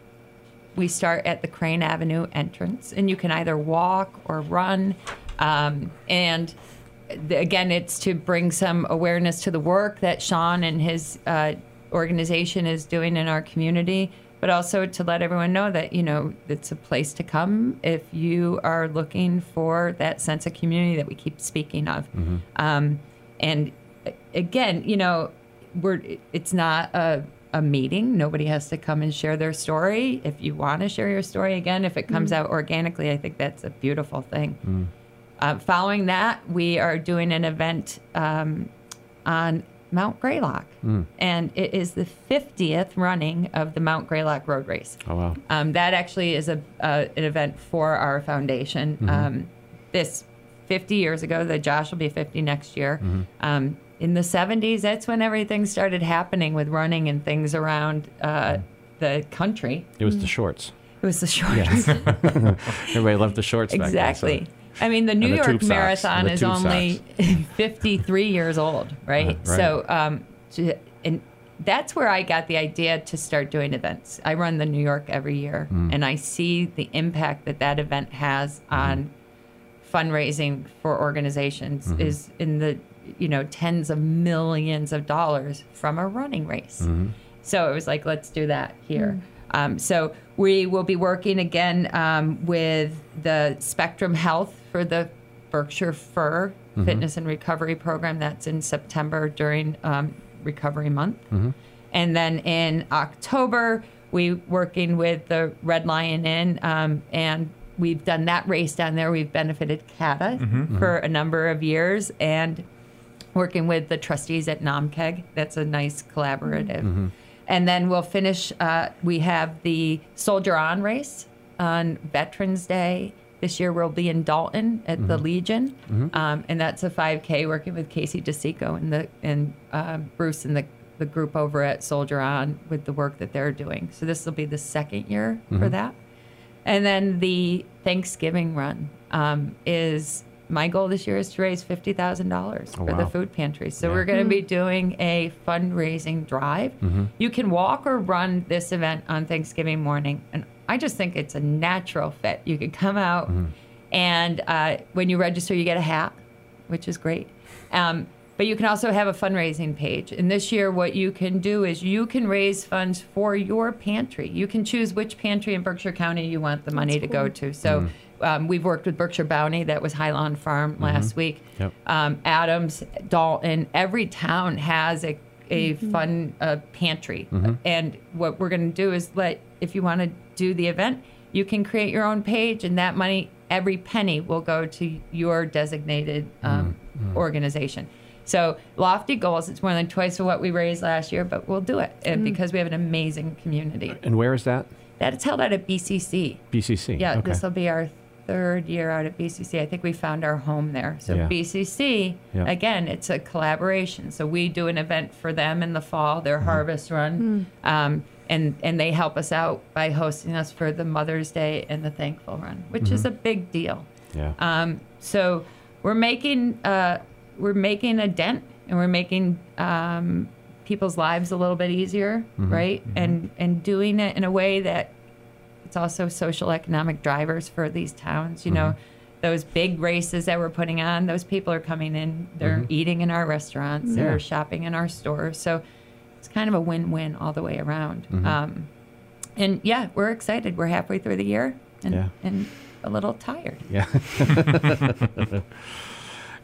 We start at the Crane Avenue entrance, and you can either walk or run. Um, and th- again, it's to bring some awareness to the work that Sean and his uh, organization is doing in our community, but also to let everyone know that, you know, it's a place to come if you are looking for that sense of community that we keep speaking of. Mm-hmm. Um, and uh, again, you know, we're it's not a a meeting. Nobody has to come and share their story. If you want to share your story, again, if it comes Mm. out organically, I think that's a beautiful thing. Mm. Uh, following that, we are doing an event um, on Mount Greylock, Mm. and it is the fiftieth running of the Mount Greylock Road Race. Oh, wow. Um, that actually is a uh, an event for our foundation. Mhm. Um, this fifty years ago, the Josh will be fifty next year. Mhm. Um, in the seventies, that's when everything started happening with running and things around uh, the country. It was the shorts. It was the shorts. Everybody loved the shorts back then, so- Exactly. I mean, the New And the York tube socks, Marathon and the is tube only fifty-three years old, right? Uh, right. So, um, to- and that's where I got the idea to start doing events. I run the New York every year, Mm. and I see the impact that that event has on fundraising for organizations Mhm. is in the, you know, tens of millions of dollars from a running race. Mhm. So it was like, let's do that here. Um, so we will be working again um, with the Spectrum Health for the Berkshire Fur Mhm. Fitness and Recovery Program. That's in September during um, Recovery Month. Mhm. And then in October, we working with the Red Lion Inn, um, and we've done that race down there. We've benefited C A T A Mhm. for a number of years, and working with the trustees at NOMKEG. That's a nice collaborative. Mhm. And then we'll finish, uh, we have the Soldier On race on Veterans Day. This year we'll be in Dalton at the Mhm. Legion. Mhm. Um, and that's a five K working with Casey DeSico and the and um, Bruce and the, the group over at Soldier On with the work that they're doing. So this will be the second year for Mhm. that. And then the Thanksgiving run um, is, my goal this year is to raise fifty thousand dollars Oh, for the wow. food pantry. So Yeah. we're going to be doing a fundraising drive. Mhm. You can walk or run this event on Thanksgiving morning. And I just think it's a natural fit. You could come out Mhm. and uh, when you register, you get a hat, which is great. Um, but you can also have a fundraising page. And this year, what you can do is you can raise funds for your pantry. You can choose which pantry in Berkshire County you want the money to go to. So um, we've worked with Berkshire Bounty. That was Highland Farm last week. Yep. Um, Adams, Dalton, every town has a, a fun uh, pantry. Mhm. And what we're going to do is let, if you want to do the event, you can create your own page, and that money, every penny, will go to your designated um, organization. So lofty goals. It's more than twice of what we raised last year, but we'll do it uh, because we have an amazing community. And where is that? That is held out at B C C. B C C. Yeah, Okay. this will be our third year out at B C C. I think we found our home there. So Yeah. B C C, Yeah. again, it's a collaboration. So we do an event for them in the fall, their harvest run, um, and and they help us out by hosting us for the Mother's Day and the Thankful Run, which is Mhm. a big deal. Yeah. Um, so we're making uh, we're making a dent, and we're making um, people's lives a little bit easier, Mhm. right? And and doing it in a way that it's also social economic drivers for these towns. You know, those big races that we're putting on, those people are coming in, they're Mhm. eating in our restaurants, Yeah. they're shopping in our stores. So it's kind of a win-win all the way around. Mhm. Um, and yeah, we're excited. We're halfway through the year, and Yeah. and a little tired. Yeah.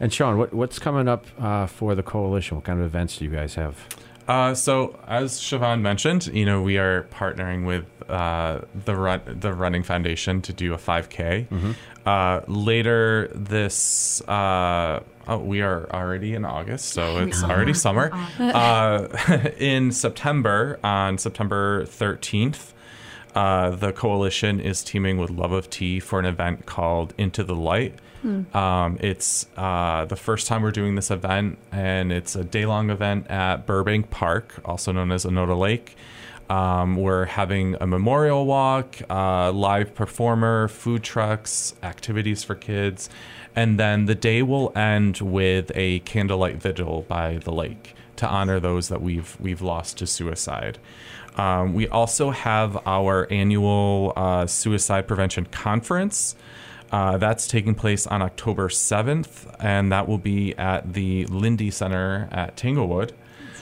And Sean, what, what's coming up uh, for the coalition? What kind of events do you guys have? Uh, so as Siobhan mentioned, you know, we are partnering with uh, the run, the Running Foundation to do a five K. Mm-hmm. Uh, later this, uh, oh, we are already in August, so it's already summer. Uh, in September, on September thirteenth, uh, the coalition is teaming with Love of Tea for an event called Into the Light. Mm. Um, it's uh, the first time we're doing this event, and it's a day-long event at Burbank Park, also known as Onoda Lake. Um, we're having a memorial walk, uh, live performer, food trucks, activities for kids, and then the day will end with a candlelight vigil by the lake to honor those that we've we've lost to suicide. Um, we also have our annual uh, suicide prevention conference. Uh, that's taking place on October seventh, and that will be at the Lindy Center at Tanglewood.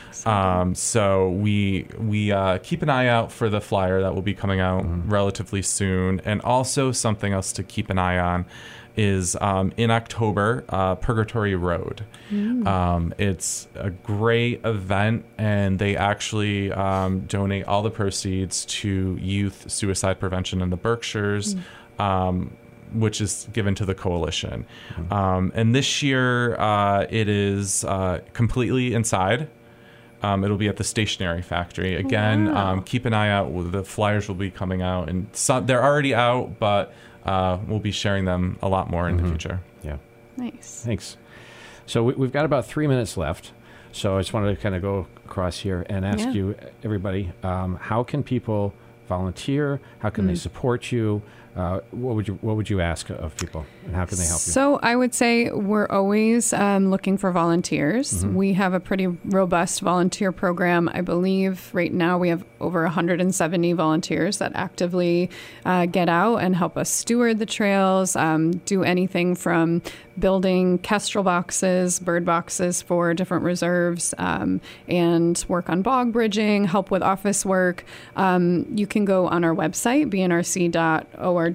Um, so we we uh, keep an eye out for the flyer that will be coming out mm-hmm. relatively soon. And also something else to keep an eye on is um, in October, uh, Purgatory Road. Mm. Um, it's a great event, and they actually um, donate all the proceeds to youth suicide prevention in the Berkshires. Mm. Um, which is given to the coalition. Mm-hmm. Um, and this year, uh, it is uh, completely inside. Um, it'll be at the Stationery Factory. Again, wow. um, keep an eye out. The flyers will be coming out. And some, they're already out, but uh, we'll be sharing them a lot more in mm-hmm. the future. Yeah. Nice. Thanks. So we, we've got about three minutes left. So I just wanted to kind of go across here and ask yeah. you, everybody, um, how can people volunteer? How can mm. they support you? Uh, what would you What would you ask of people, and how can they help you? So I would say we're always um, looking for volunteers. Mm-hmm. We have a pretty robust volunteer program. I believe right now we have over one hundred seventy volunteers that actively uh, get out and help us steward the trails, um, do anything from building kestrel boxes, bird boxes for different reserves, um, and work on bog bridging, help with office work. Um, you can go on our website, b n r c dot org,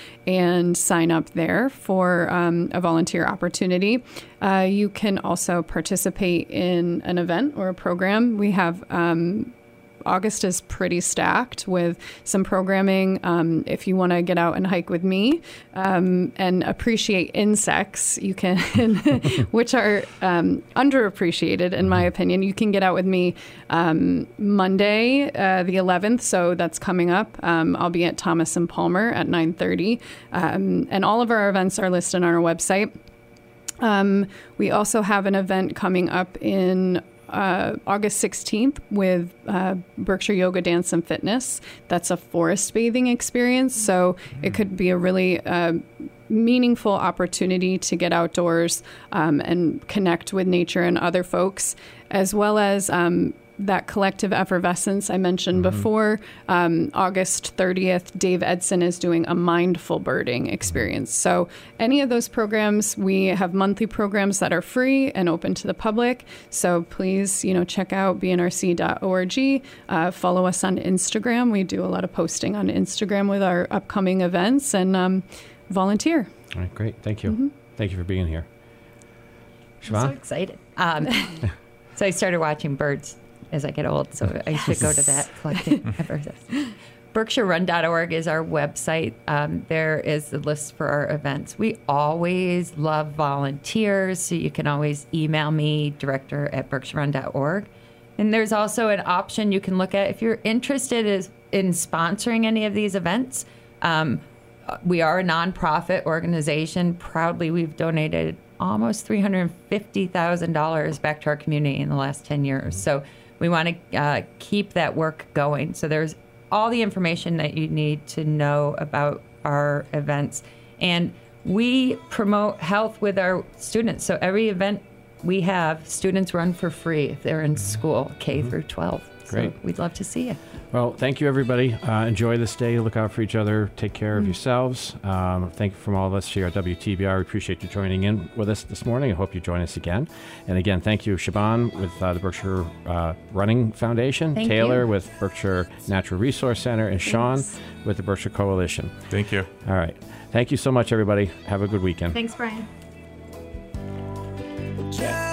and sign up there for um, a volunteer opportunity. Uh, you can also participate in an event or a program. We have um, August is pretty stacked with some programming. Um, if you want to get out and hike with me um, and appreciate insects, you can, which are um, underappreciated in my opinion. You can get out with me um, Monday, uh, the eleventh. So that's coming up. Um, I'll be at Thomas and Palmer at nine thirty. Um, and all of our events are listed on our website. Um, we also have an event coming up in Uh, August sixteenth with uh, Berkshire Yoga Dance and Fitness. That's a forest bathing experience. So it could be a really uh, meaningful opportunity to get outdoors um, and connect with nature and other folks, as well as um, that collective effervescence I mentioned mm-hmm. before. Um, August thirtieth, Dave Edson is doing a mindful birding experience. So any of those programs, we have monthly programs that are free and open to the public. So please, you know, check out b n r c dot org. Uh, follow us on Instagram. We do a lot of posting on Instagram with our upcoming events, and um, volunteer. All right, great. Thank you. Mm-hmm. Thank you for being here. Siobhan? I'm so excited. Um, so I started watching birds as I get old, so I should go to that collecting effervescence. Berkshire Run dot org is our website. Um, there is the list for our events. We always love volunteers, so you can always email me, director at Berkshire Run dot org. And there's also an option you can look at if you're interested is, in sponsoring any of these events. Um, we are a nonprofit organization. Proudly, we've donated almost three hundred fifty thousand dollars back to our community in the last ten years. So we want to uh, keep that work going. So there's all the information that you need to know about our events. And we promote health with our students. So every event we have, students run for free if they're in school, K mm-hmm. through twelve. Great. So we'd love to see you. Well, thank you, everybody. Uh, enjoy this day. Look out for each other. Take care of mm. yourselves. Um, thank you from all of us here at W T B R. We appreciate you joining in with us this morning. I hope you join us again. And again, thank you, Siobhan, with uh, the Berkshire uh, Running Foundation, thank Taylor you. with Berkshire Natural Resource Center, and Sean Thanks. with the Berkshire Coalition. Thank you. All right. Thank you so much, everybody. Have a good weekend. Thanks, Brian. Just